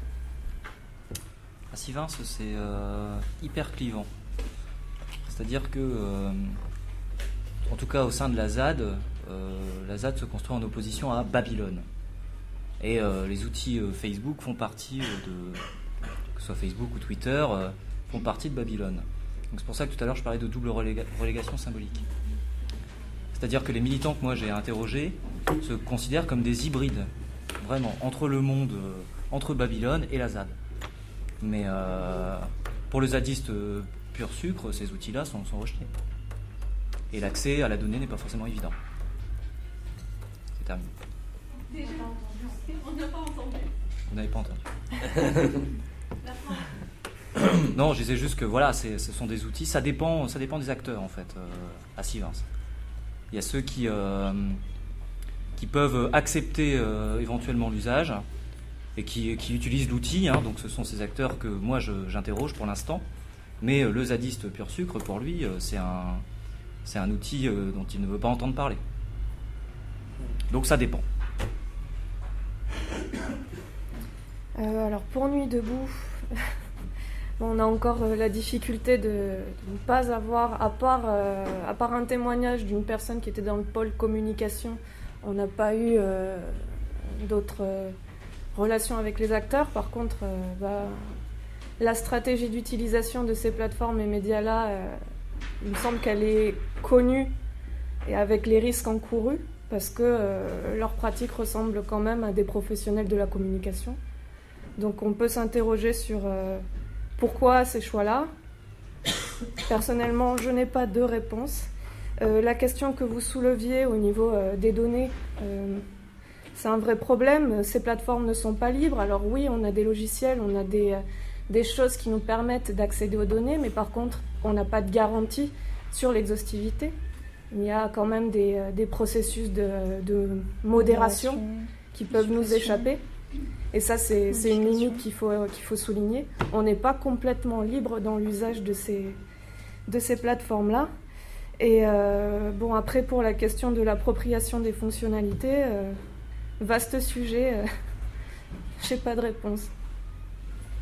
À Sivins, c'est hyper clivant. C'est-à-dire que, en tout cas au sein de la ZAD se construit en opposition à Babylone. Et les outils Facebook font partie que ce soit Facebook ou Twitter, font partie de Babylone. Donc c'est pour ça que tout à l'heure je parlais de double relégation symbolique. C'est-à-dire que les militants que moi j'ai interrogés se considèrent comme des hybrides, vraiment, entre le monde, entre Babylone et la ZAD. Mais pour le zadiste pur sucre, ces outils-là sont rejetés. Et l'accès à la donnée n'est pas forcément évident. C'est terminé. Déjà entendu. On n'a pas entendu. Vous n'avez pas entendu. Non, je disais juste que voilà, ce sont des outils. Ça dépend des acteurs en fait à Sivins. Il y a ceux qui peuvent accepter éventuellement l'usage et qui utilisent l'outil. Donc ce sont ces acteurs que moi j'interroge pour l'instant. Mais le zadiste pur sucre, pour lui, c'est un outil dont il ne veut pas entendre parler. Donc ça dépend. Alors pour Nuit debout, on a encore la difficulté de ne pas avoir, à part un témoignage d'une personne qui était dans le pôle communication, on n'a pas eu d'autres relations avec les acteurs. Par contre, la stratégie d'utilisation de ces plateformes et médias-là, il me semble qu'elle est connue et avec les risques encourus, parce que leur pratique ressemble quand même à des professionnels de la communication. Donc on peut s'interroger sur pourquoi ces choix-là. Personnellement, je n'ai pas de réponse. La question que vous souleviez au niveau des données, c'est un vrai problème. Ces plateformes ne sont pas libres. Alors oui, on a des logiciels, on a des choses qui nous permettent d'accéder aux données, mais par contre, on n'a pas de garantie sur l'exhaustivité. Il y a quand même des processus de modération qui peuvent nous échapper. Et ça, c'est une limite qu'il faut souligner. On n'est pas complètement libre dans l'usage de ces plateformes-là. Et après, pour la question de l'appropriation des fonctionnalités, vaste sujet, je n'ai pas de réponse. Andrea ?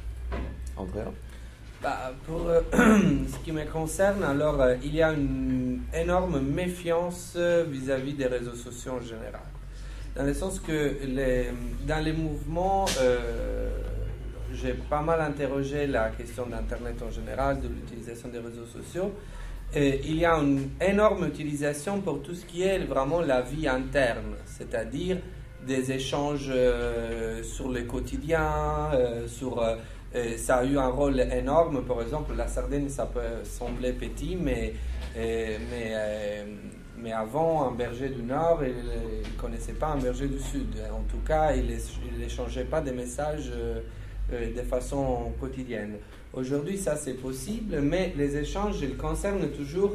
Pour ce qui me concerne, alors il y a une énorme méfiance vis-à-vis des réseaux sociaux en général. Dans le sens que dans les mouvements, j'ai pas mal interrogé la question d'Internet en général, de l'utilisation des réseaux sociaux. Et il y a une énorme utilisation pour tout ce qui est vraiment la vie interne, c'est-à-dire des échanges sur le quotidien, ça a eu un rôle énorme. Par exemple, la Sardaigne, ça peut sembler petit, mais avant, un berger du Nord, il ne connaissait pas un berger du Sud. En tout cas, il n'échangeait pas des messages de façon quotidienne. Aujourd'hui, ça c'est possible, mais les échanges, ils concernent toujours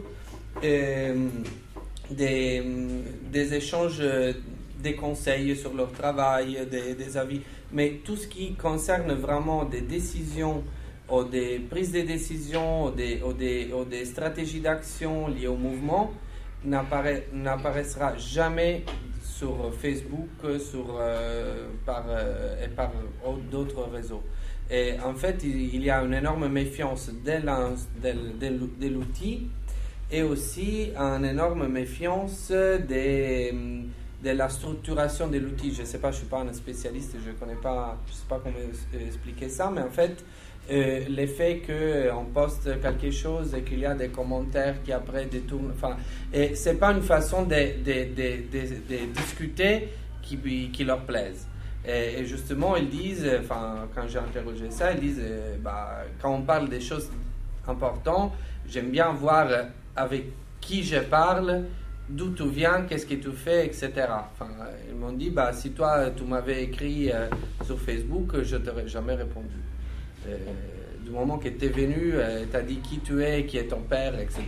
des échanges, des conseils sur leur travail, des avis. Mais tout ce qui concerne vraiment des décisions, ou des prises de décisions, ou des stratégies d'action liées au mouvement, n'apparaîtra jamais sur Facebook par d'autres réseaux. Et en fait, il y a une énorme méfiance de l'outil et aussi une énorme méfiance de la structuration de l'outil. Je ne sais pas, je ne suis pas un spécialiste, je ne sais pas comment expliquer ça, mais en fait, l'effet qu'on poste quelque chose et qu'il y a des commentaires qui après détournent, et c'est pas une façon de discuter qui leur plaise. Et justement, ils disent, quand j'ai interrogé ça, ils disent, quand on parle des choses importantes, j'aime bien voir avec qui je parle, d'où tu viens, qu'est-ce que tu fais, etc. Ils m'ont dit, si toi, tu m'avais écrit sur Facebook, je ne t'aurais jamais répondu. Du moment que tu es venu, tu as dit qui tu es, qui est ton père, etc.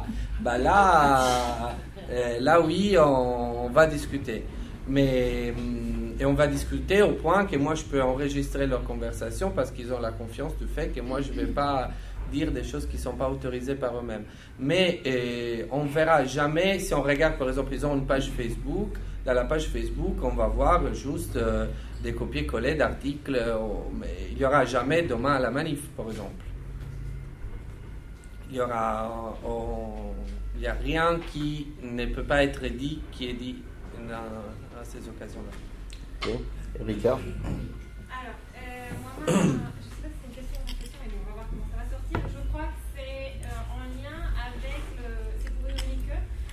Là, oui, on va discuter. Et on va discuter au point que moi, je peux enregistrer leur conversation parce qu'ils ont la confiance du fait que moi, je ne vais pas dire des choses qui ne sont pas autorisées par eux-mêmes. Mais on ne verra jamais, si on regarde, par exemple, ils ont une page Facebook. Dans la page Facebook, on va voir juste des copier-coller d'articles, mais il n'y aura jamais demain à la manif, par exemple. Il n'y a rien qui ne peut pas être dit, qui est dit à ces occasions-là. Ok. Erika? Alors, moi, je ne sais pas si c'est une question ou une question, mais on va voir comment ça va sortir. Je crois que c'est en lien avec c'est pour Dominique,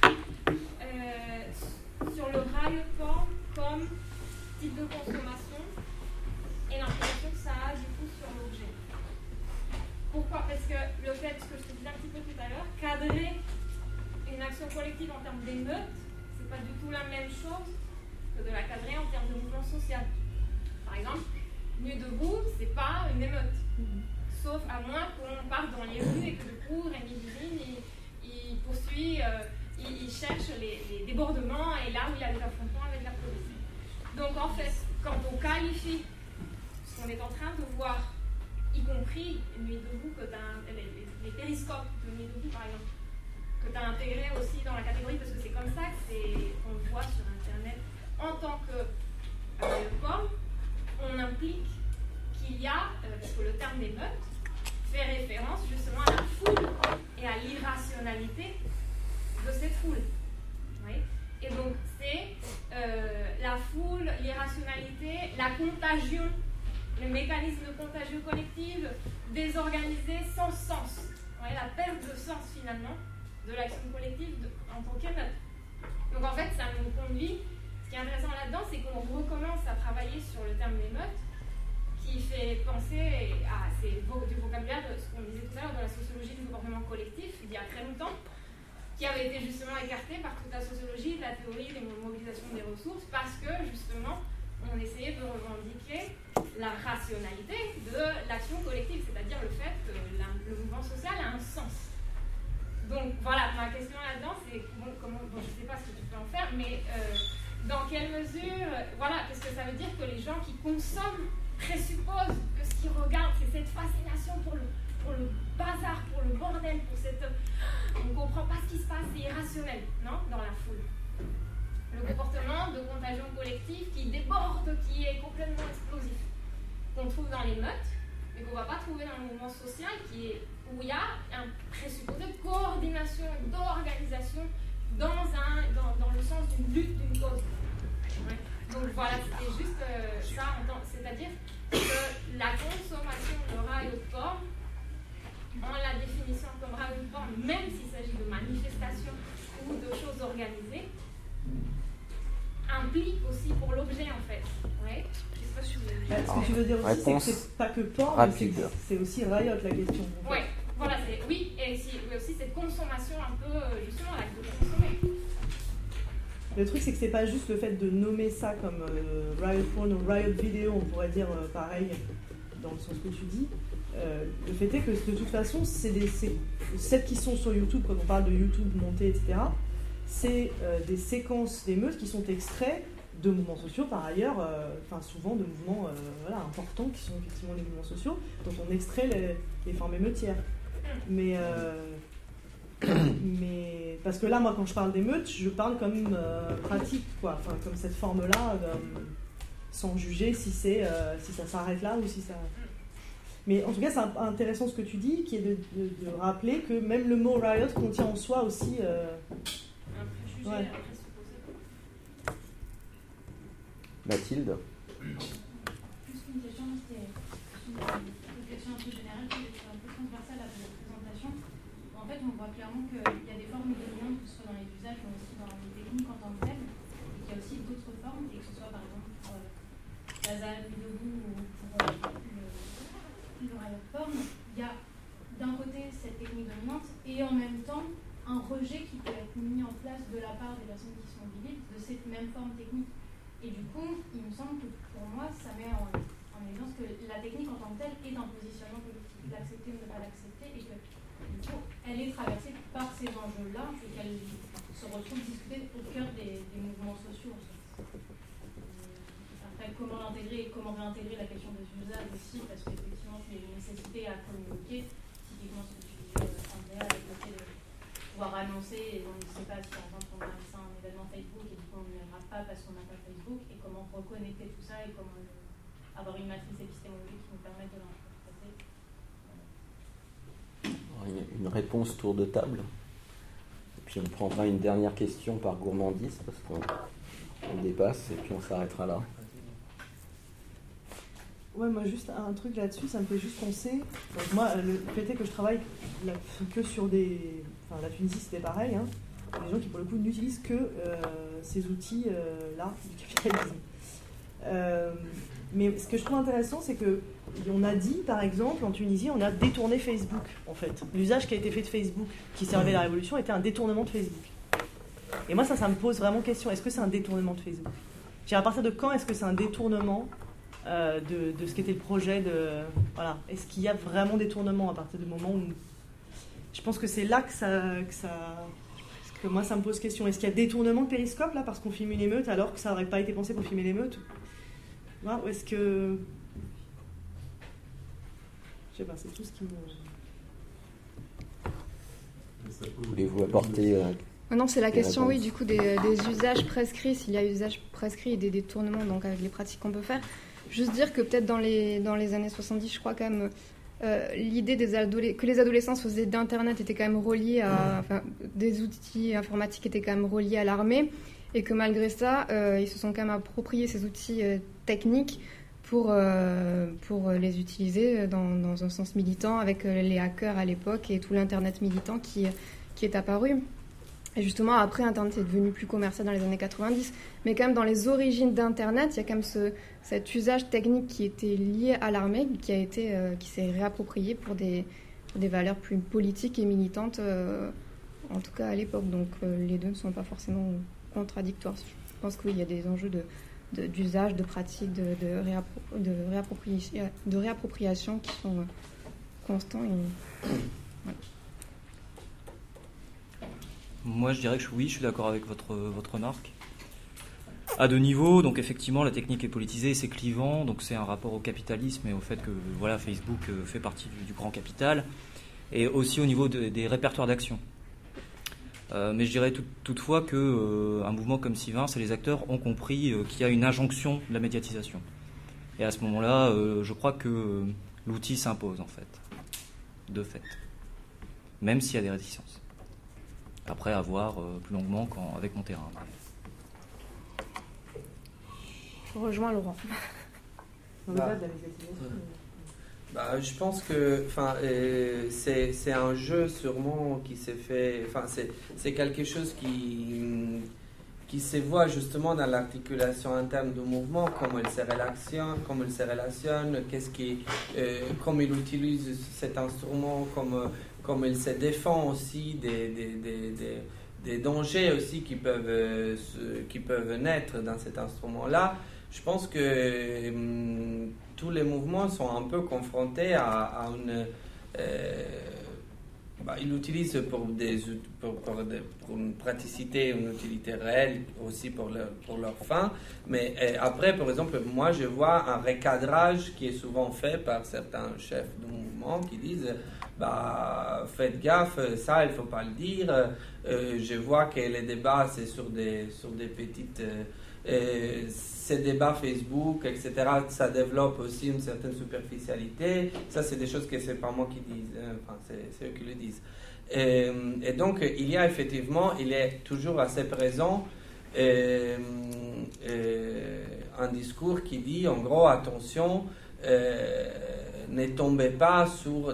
sur le riot porn comme type de consommation et l'impression que ça a du coup sur l'objet. Pourquoi? Parce que le fait, ce que je te disais un petit peu tout à l'heure, cadrer une action collective en termes d'émeute, c'est pas du tout la même chose que de la cadrer en termes de mouvement social. Par exemple, Nu Debout, c'est pas une émeute. Sauf à moins qu'on parte dans les rues et que du coup, Rémi Duvine, il poursuit, il cherche les débordements et là où il y a des affrontements avec la police. Donc en fait, quand on qualifie ce qu'on est en train de voir, y compris Nuit Debout, que les périscopes de Nuit Debout par exemple, que tu as intégré aussi dans la catégorie, parce que c'est comme ça qu'on le voit sur Internet, en tant que porn, on implique qu'il y a, parce que le terme d'émeute fait référence justement à la foule et à l'irrationalité de cette foule. Oui. Et donc c'est la foule, l'irrationalité, la contagion, le mécanisme de contagion collective, désorganisé sans sens. Oui, la perte de sens finalement de l'action collective en tant qu'émeute. Donc en fait, ça nous conduit. Ce qui est intéressant là-dedans, c'est qu'on recommence à travailler sur le terme d'émeute, qui fait penser à du vocabulaire de ce qu'on disait tout à l'heure de la sociologie du comportement collectif, il y a très longtemps, qui avait été justement écarté par toute la sociologie, la théorie des mobilisations des ressources, parce que justement, on essayait de revendiquer la rationalité de l'action collective, c'est-à-dire le fait que le mouvement social a un sens. Donc voilà, ma question là-dedans, c'est je ne sais pas ce que tu peux en faire, mais dans quelle mesure, parce que ça veut dire que les gens qui consomment présupposent que ce qu'ils regardent, c'est cette fascination pour le bazar, pour le bordel, pour cette... On ne comprend pas ce qui se passe, c'est irrationnel, non, dans la foule. Le comportement de contagion collective qui déborde, qui est complètement explosif, qu'on trouve dans les meutes, mais qu'on ne va pas trouver dans le mouvement social, où il y a un présupposé de coordination, d'organisation dans le sens d'une lutte, d'une cause. Ouais. Donc voilà, c'était juste ça, c'est-à-dire que la consommation de riot porn, en la définissant comme riot porn, même s'il s'agit de manifestations ou de choses organisées, implique aussi pour l'objet en fait. Ouais. Je sais pas si vous avez... Ce que tu veux dire aussi, c'est que c'est pas que porn, mais c'est aussi riot la question. Oui, voilà, oui, et aussi cette consommation un peu, justement, l'acte de consommer. Le truc, c'est que c'est pas juste le fait de nommer ça comme riot porn ou riot vidéo, on pourrait dire pareil dans le sens que tu dis. Le fait est que de toute façon, celles qui sont sur YouTube, quand on parle de YouTube monté, etc., c'est des séquences d'émeutes qui sont extraits de mouvements sociaux, par ailleurs, souvent de mouvements importants qui sont effectivement les mouvements sociaux, dont on extrait les formes émeutières. Mais parce que là, moi, quand je parle d'émeute, je parle comme pratique, quoi, comme cette forme-là, sans juger si ça s'arrête là ou si ça... Mais en tout cas, c'est intéressant ce que tu dis, qui est de rappeler que même le mot riot contient en soi aussi... un préjugé, ouais. un présupposé. Mathilde? Juste une question, c'était une question un peu générale, qui est un peu transversale à votre présentation. En fait, on voit clairement qu'il y a des formes dominantes, que ce soit dans les usages, mais aussi dans les techniques en tant que telles, et qu'il y a aussi d'autres formes, et que ce soit par exemple pour la plateforme, il y a d'un côté cette technique dominante et en même temps un rejet qui peut être mis en place de la part des personnes qui sont mobilisées de cette même forme technique. Et du coup, il me semble que pour moi, ça met en évidence que la technique en tant que telle est un positionnement politique, l'accepter ou ne pas l'accepter, et que du coup, elle est traversée par ces enjeux-là et qu'elle se retrouve discutée au cœur des mouvements sociaux. En fait. Après, comment l'intégrer et comment réintégrer la question des usages aussi, parce qu'effectivement, il y a une nécessité à communiquer. Typiquement, ce que tu disais, Andrea, avec le fait de pouvoir annoncer, et on ne sait pas si par exemple on a lancé un événement Facebook et du coup on n'ira pas parce qu'on n'a pas Facebook, et comment reconnecter tout ça et comment avoir une matrice épistémologique qui nous permette de l'interpréter. Une réponse tour de table. Et puis on prendra une dernière question par gourmandise parce qu'on dépasse et puis on s'arrêtera là. Ouais, moi juste un truc là-dessus, ça me fait juste penser. Donc moi, le fait est que je travaille que sur des... Enfin, la Tunisie, c'était pareil. Hein. Des gens qui, pour le coup, n'utilisent que ces outils-là du capitalisme. Mais ce que je trouve intéressant, c'est qu'on a dit, par exemple, en Tunisie, on a détourné Facebook, en fait. L'usage qui a été fait de Facebook, qui servait à la révolution, était un détournement de Facebook. Et moi, ça me pose vraiment question. Est-ce que c'est un détournement de Facebook ? À partir de quand est-ce que c'est un détournement de ce qu'était le projet de... Voilà. Est-ce qu'il y a vraiment détournement à partir du moment où... Je pense que c'est là que moi, ça me pose question. Est-ce qu'il y a détournement de Périscope, là, parce qu'on filme une émeute, alors que ça n'aurait pas été pensé pour filmer l'émeute ? Ou est-ce que... Je sais pas, c'est tout ce qui me... Voulez-vous apporter... Non, c'est la question, oui, du coup, des usages prescrits, s'il y a usage prescrit et des détournements, donc avec les pratiques qu'on peut faire. Juste dire que peut-être dans les années 70, je crois quand même, l'idée que les adolescents faisaient d'Internet était quand même reliée à... Enfin, des outils informatiques étaient quand même reliés à l'armée, et que malgré ça, ils se sont quand même appropriés ces outils techniques pour les utiliser dans un sens militant, avec les hackers à l'époque et tout l'Internet militant qui est apparu. Et justement, après, Internet est devenu plus commercial dans les années 90. Mais quand même, dans les origines d'Internet, il y a quand même cet usage technique qui était lié à l'armée, qui s'est réapproprié pour des valeurs plus politiques et militantes, en tout cas à l'époque. Donc les deux ne sont pas forcément contradictoires. Je pense qu'il y a des enjeux d'usage, de pratique, de réappropriation qui sont constants. Ouais. Moi, je dirais que oui, je suis d'accord avec votre remarque. À deux niveaux, donc effectivement, la technique est politisée et c'est clivant, donc c'est un rapport au capitalisme et au fait que voilà, Facebook fait partie du grand capital, et aussi au niveau des répertoires d'action. Mais je dirais toutefois qu'un mouvement comme Sivins et les acteurs ont compris qu'il y a une injonction de la médiatisation. Et à ce moment-là, je crois que l'outil s'impose, en fait, de fait, même s'il y a des réticences. Après, à voir plus longuement avec mon terrain. Je rejoins Laurent. Je pense que c'est un jeu sûrement qui s'est fait... C'est quelque chose qui se voit justement dans l'articulation interne du mouvement, comment il se relationne, comment il utilise cet instrument, comme il se défend aussi des dangers aussi qui peuvent naître dans cet instrument-là. Je pense que tous les mouvements sont un peu confrontés à une... ils l'utilisent pour une praticité, une utilité réelle, aussi pour leur fin. Mais après, par exemple, moi, je vois un recadrage qui est souvent fait par certains chefs du mouvement qui disent faites gaffe, ça, il ne faut pas le dire. Je vois que les débats, c'est sur des petites... ces débats Facebook, etc., ça développe aussi une certaine superficialité. Ça, c'est des choses que c'est pas moi qui dis, c'est eux qui le disent. Et donc, il y a effectivement, il est toujours assez présent un discours qui dit, en gros, attention, ne tombez pas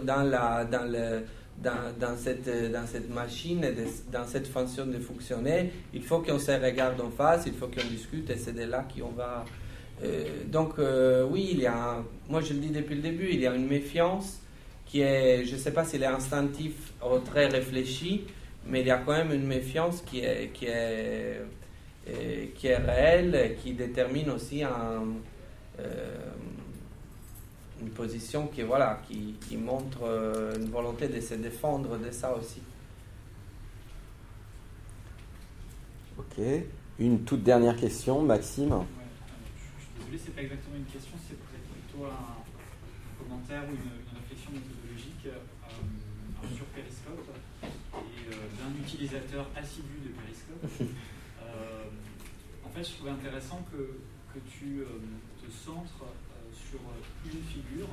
dans cette machine, dans cette façon de fonctionner. Il faut qu'on se regarde en face, il faut qu'on discute, et c'est de là qu'on va... oui, moi je le dis depuis le début, il y a une méfiance est, je ne sais pas s'il est instinctif ou très réfléchi, mais il y a quand même une méfiance qui est réelle et qui détermine aussi une position qui montre une volonté de se défendre de ça aussi. Ok. Une toute dernière question, Maxime. Ouais, je suis désolé, c'est pas exactement une question, c'est peut-être plutôt un commentaire ou une réflexion méthodologique sur Periscope et d'un utilisateur assidu de Periscope. En fait, je trouvais intéressant que tu te centres sur une figure,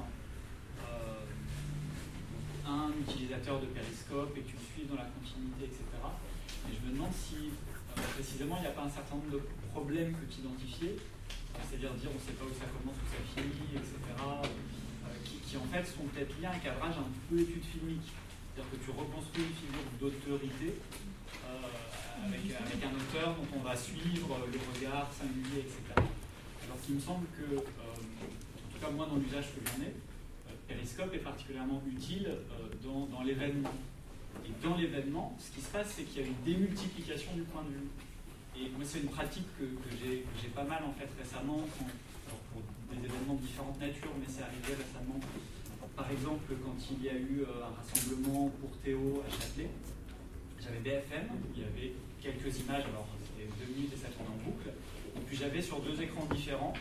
un utilisateur de Periscope et que tu le suives dans la continuité, etc. Et je me demande si précisément il n'y a pas un certain nombre de problèmes que tu identifiais, c'est-à-dire dire on ne sait pas où ça commence, où ça finit, etc., qui en fait sont peut-être liés à un cadrage un peu étude filmique. C'est-à-dire que tu reconstruis une figure d'autorité avec un auteur dont on va suivre le regard singulier, etc. Alors qu'il me semble que, en tout cas moi dans l'usage que j'en ai, Periscope est particulièrement utile dans l'événement. Et dans l'événement, ce qui se passe, c'est qu'il y a une démultiplication du point de vue. Et moi, c'est une pratique que j'ai pas mal en fait récemment, pour des événements de différentes natures, mais c'est arrivé récemment. Par exemple, quand il y a eu un rassemblement pour Théo à Châtelet, j'avais BFM, il y avait quelques images, alors c'était 2 minutes et ça tourne en boucle, et puis j'avais sur 2 écrans différents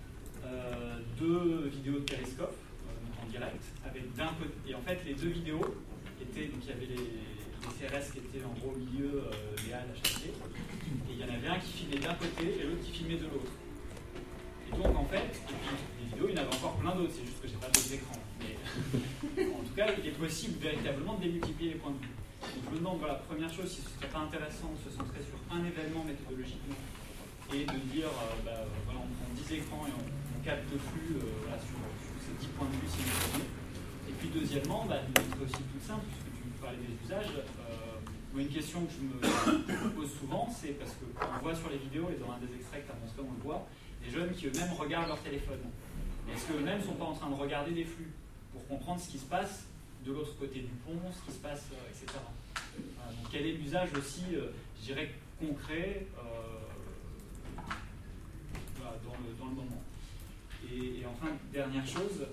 2 vidéos de Periscope en direct, avec d'un côté, et en fait les 2 vidéos étaient, donc il y avait les CRS qui étaient en gros au milieu des halles à Châtelet, et il y en avait un qui filmait d'un côté et l'autre qui filmait de l'autre. Et donc en fait, et puis les vidéos, il y en avait encore plein d'autres, c'est juste que j'ai pas d'autres écrans. Mais en tout cas, il est possible véritablement de démultiplier les points de vue. Donc je me demande, voilà, première chose, si ce serait pas intéressant de se centrer sur un événement méthodologiquement et de dire, voilà, on prend 10 écrans et on capte le flux voilà, sur ces 10 points de vue simultanés. Et puis deuxièmement, une autre aussi toute simple, puisque tu parlais des usages, une question que je me pose souvent, c'est parce que quand on voit sur les vidéos, et dans un des extraits que tu as montré, on le voit, des jeunes qui eux-mêmes regardent leur téléphone. Mais est-ce qu'eux-mêmes ne sont pas en train de regarder des flux pour comprendre ce qui se passe de l'autre côté du pont, ce qui se passe, etc. Donc quel est l'usage aussi, je dirais, concret dans le moment. Et enfin, dernière chose,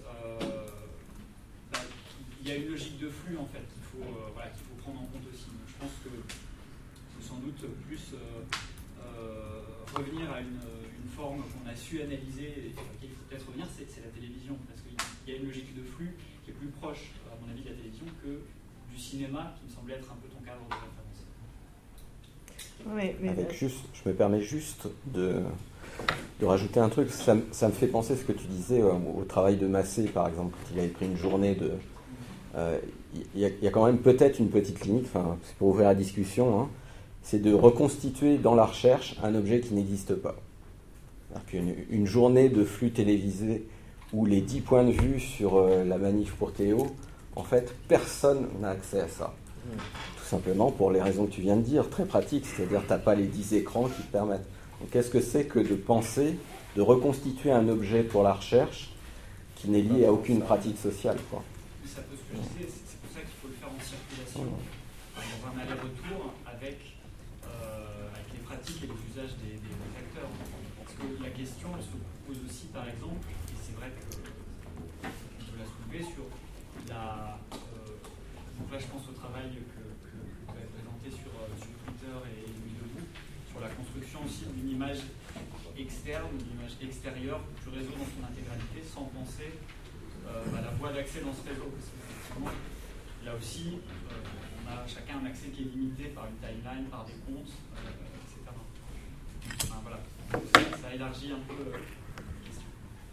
il y a une logique de flux en fait qu'il faut prendre en compte aussi. Donc, je pense que faut sans doute plus revenir à une forme qu'on a su analyser et sur laquelle il faut peut-être revenir, c'est la télévision, parce qu'il y a une logique de flux qui est plus proche, à mon avis, de la télévision que du cinéma, qui me semblait être un peu ton cadre de référence. Ouais, mais je me permets juste de rajouter un truc. Ça me fait penser ce que tu disais au travail de Massé, par exemple, quand il avait pris une journée de... Il y a quand même peut-être une petite limite, c'est pour ouvrir la discussion, c'est de reconstituer dans la recherche un objet qui n'existe pas. Une journée de flux télévisé où les 10 points de vue sur la manif pour Théo, en fait, personne n'a accès à ça. Tout simplement pour les raisons que tu viens de dire, très pratique, c'est-à-dire que tu n'as pas les 10 écrans qui te permettent. Donc qu'est-ce que c'est que de penser, de reconstituer un objet pour la recherche qui n'est lié à aucune pratique sociale, quoi. C'est un peu ce que je disais, c'est pour ça qu'il faut le faire en circulation, dans un aller-retour avec les pratiques et les usages des acteurs. Parce que la question, elle se pose aussi, par exemple, et c'est vrai que je la soulever sur la... donc là, je pense au travail que tu avais présenté sur Twitter et Nuit debout, sur la construction aussi d'une image externe, d'une image extérieure du réseau dans son intégralité, sans penser la voie d'accès dans ce réseau. Parce qu'effectivement, là aussi, on a chacun un accès qui est limité par une timeline, par des comptes, etc. Voilà. Ça élargit un peu la question.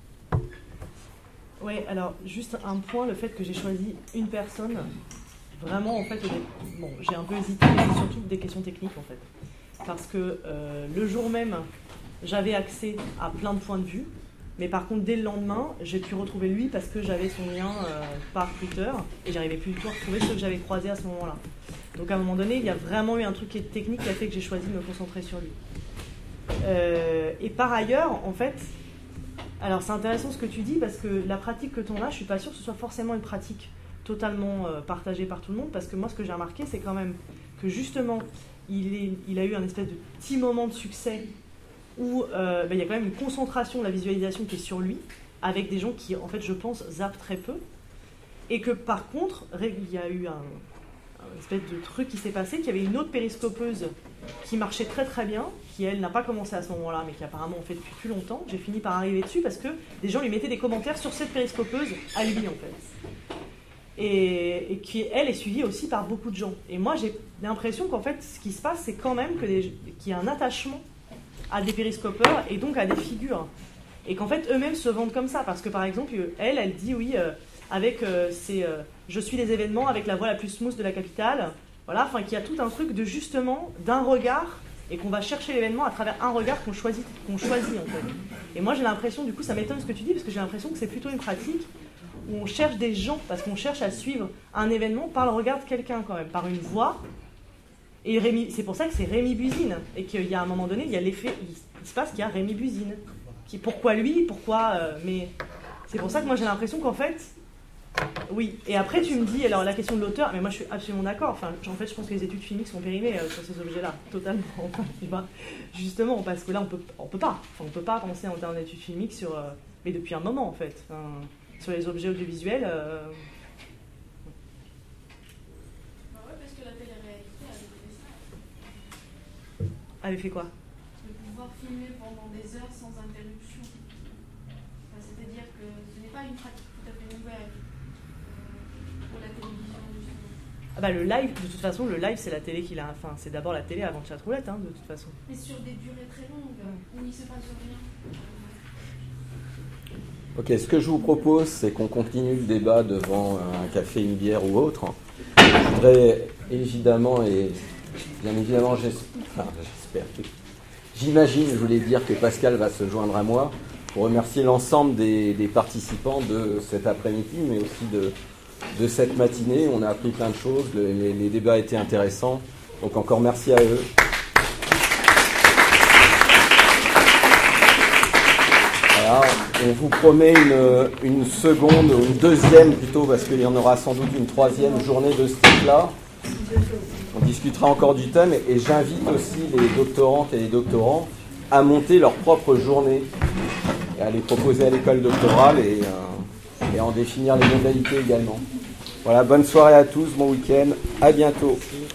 Oui, alors juste un point, le fait que j'ai choisi une personne, vraiment en fait, j'ai un peu hésité, mais c'est surtout des questions techniques en fait. Parce que le jour même, j'avais accès à plein de points de vue, mais par contre dès le lendemain, j'ai pu retrouver lui parce que j'avais son lien par Twitter et j'arrivais plus du tout à retrouver ceux que j'avais croisés à ce moment-là. Donc à un moment donné, il y a vraiment eu un truc qui est technique qui a fait que j'ai choisi de me concentrer sur lui. Et par ailleurs, en fait, alors c'est intéressant ce que tu dis parce que la pratique que tu as, je suis pas sûre que ce soit forcément une pratique totalement partagé par tout le monde, parce que moi, ce que j'ai remarqué, c'est quand même que justement, il a eu un espèce de petit moment de succès où il y a quand même une concentration de la visualisation qui est sur lui, avec des gens qui, en fait, je pense, zappent très peu, et que par contre, il y a eu un espèce de truc qui s'est passé, qu'il y avait une autre périscopeuse qui marchait très très bien, qui elle n'a pas commencé à ce moment-là, mais qui apparemment en fait depuis plus longtemps. J'ai fini par arriver dessus parce que des gens lui mettaient des commentaires sur cette périscopeuse à lui en fait. Et qui elle est suivie aussi par beaucoup de gens. Et moi j'ai l'impression qu'en fait ce qui se passe c'est quand même qu'il y a un attachement à des périscopeurs et donc à des figures. Et qu'en fait eux-mêmes se vendent comme ça, parce que par exemple elle dit oui avec je suis les événements avec la voix la plus smooth de la capitale. Voilà, enfin qu'il y a tout un truc de justement d'un regard et qu'on va chercher l'événement à travers un regard qu'on choisit en fait. Et moi j'ai l'impression, du coup ça m'étonne ce que tu dis, parce que j'ai l'impression que c'est plutôt une pratique où on cherche des gens, parce qu'on cherche à suivre un événement par le regard de quelqu'un quand même, par une voix. Et c'est pour ça que c'est Rémi Buzine, et qu'il y a un moment donné, il y a l'effet, il se passe qu'il y a Rémi Buzine. Pourquoi lui, mais c'est pour ça que moi j'ai l'impression qu'en fait, oui, et après tu me dis, alors la question de l'auteur, mais moi je suis absolument d'accord, enfin, en fait je pense que les études filmiques sont périmées sur ces objets-là, totalement, enfin, tu vois, justement, parce que là on peut pas penser en termes d'études filmiques sur, mais depuis un moment en fait, sur les objets audiovisuels. Bah ouais, parce que la télé-réalité avait fait quoi? De pouvoir filmer pendant des heures sans interruption. Enfin, c'est-à-dire que ce n'est pas une pratique tout à fait nouvelle. Pour la télévision, justement. Ah bah le live, de toute façon, le live c'est la télé qui l'a. Enfin, c'est d'abord la télé avant Chatroulette, de toute façon. Mais sur des durées très longues, où il se passe rien. Ok, ce que je vous propose, c'est qu'on continue le débat devant un café, une bière ou autre. Je voudrais évidemment, et bien évidemment, j'imagine, je voulais dire que Pascal va se joindre à moi pour remercier l'ensemble des participants de cet après-midi, mais aussi de cette matinée. On a appris plein de choses, les débats étaient intéressants, donc encore merci à eux. Voilà, on vous promet une seconde, ou une deuxième plutôt, parce qu'il y en aura sans doute une troisième journée de ce type-là. On discutera encore du thème, et j'invite aussi les doctorantes et les doctorants à monter leur propre journée, et à les proposer à l'école doctorale, et à en définir les modalités également. Voilà, bonne soirée à tous, bon week-end, à bientôt.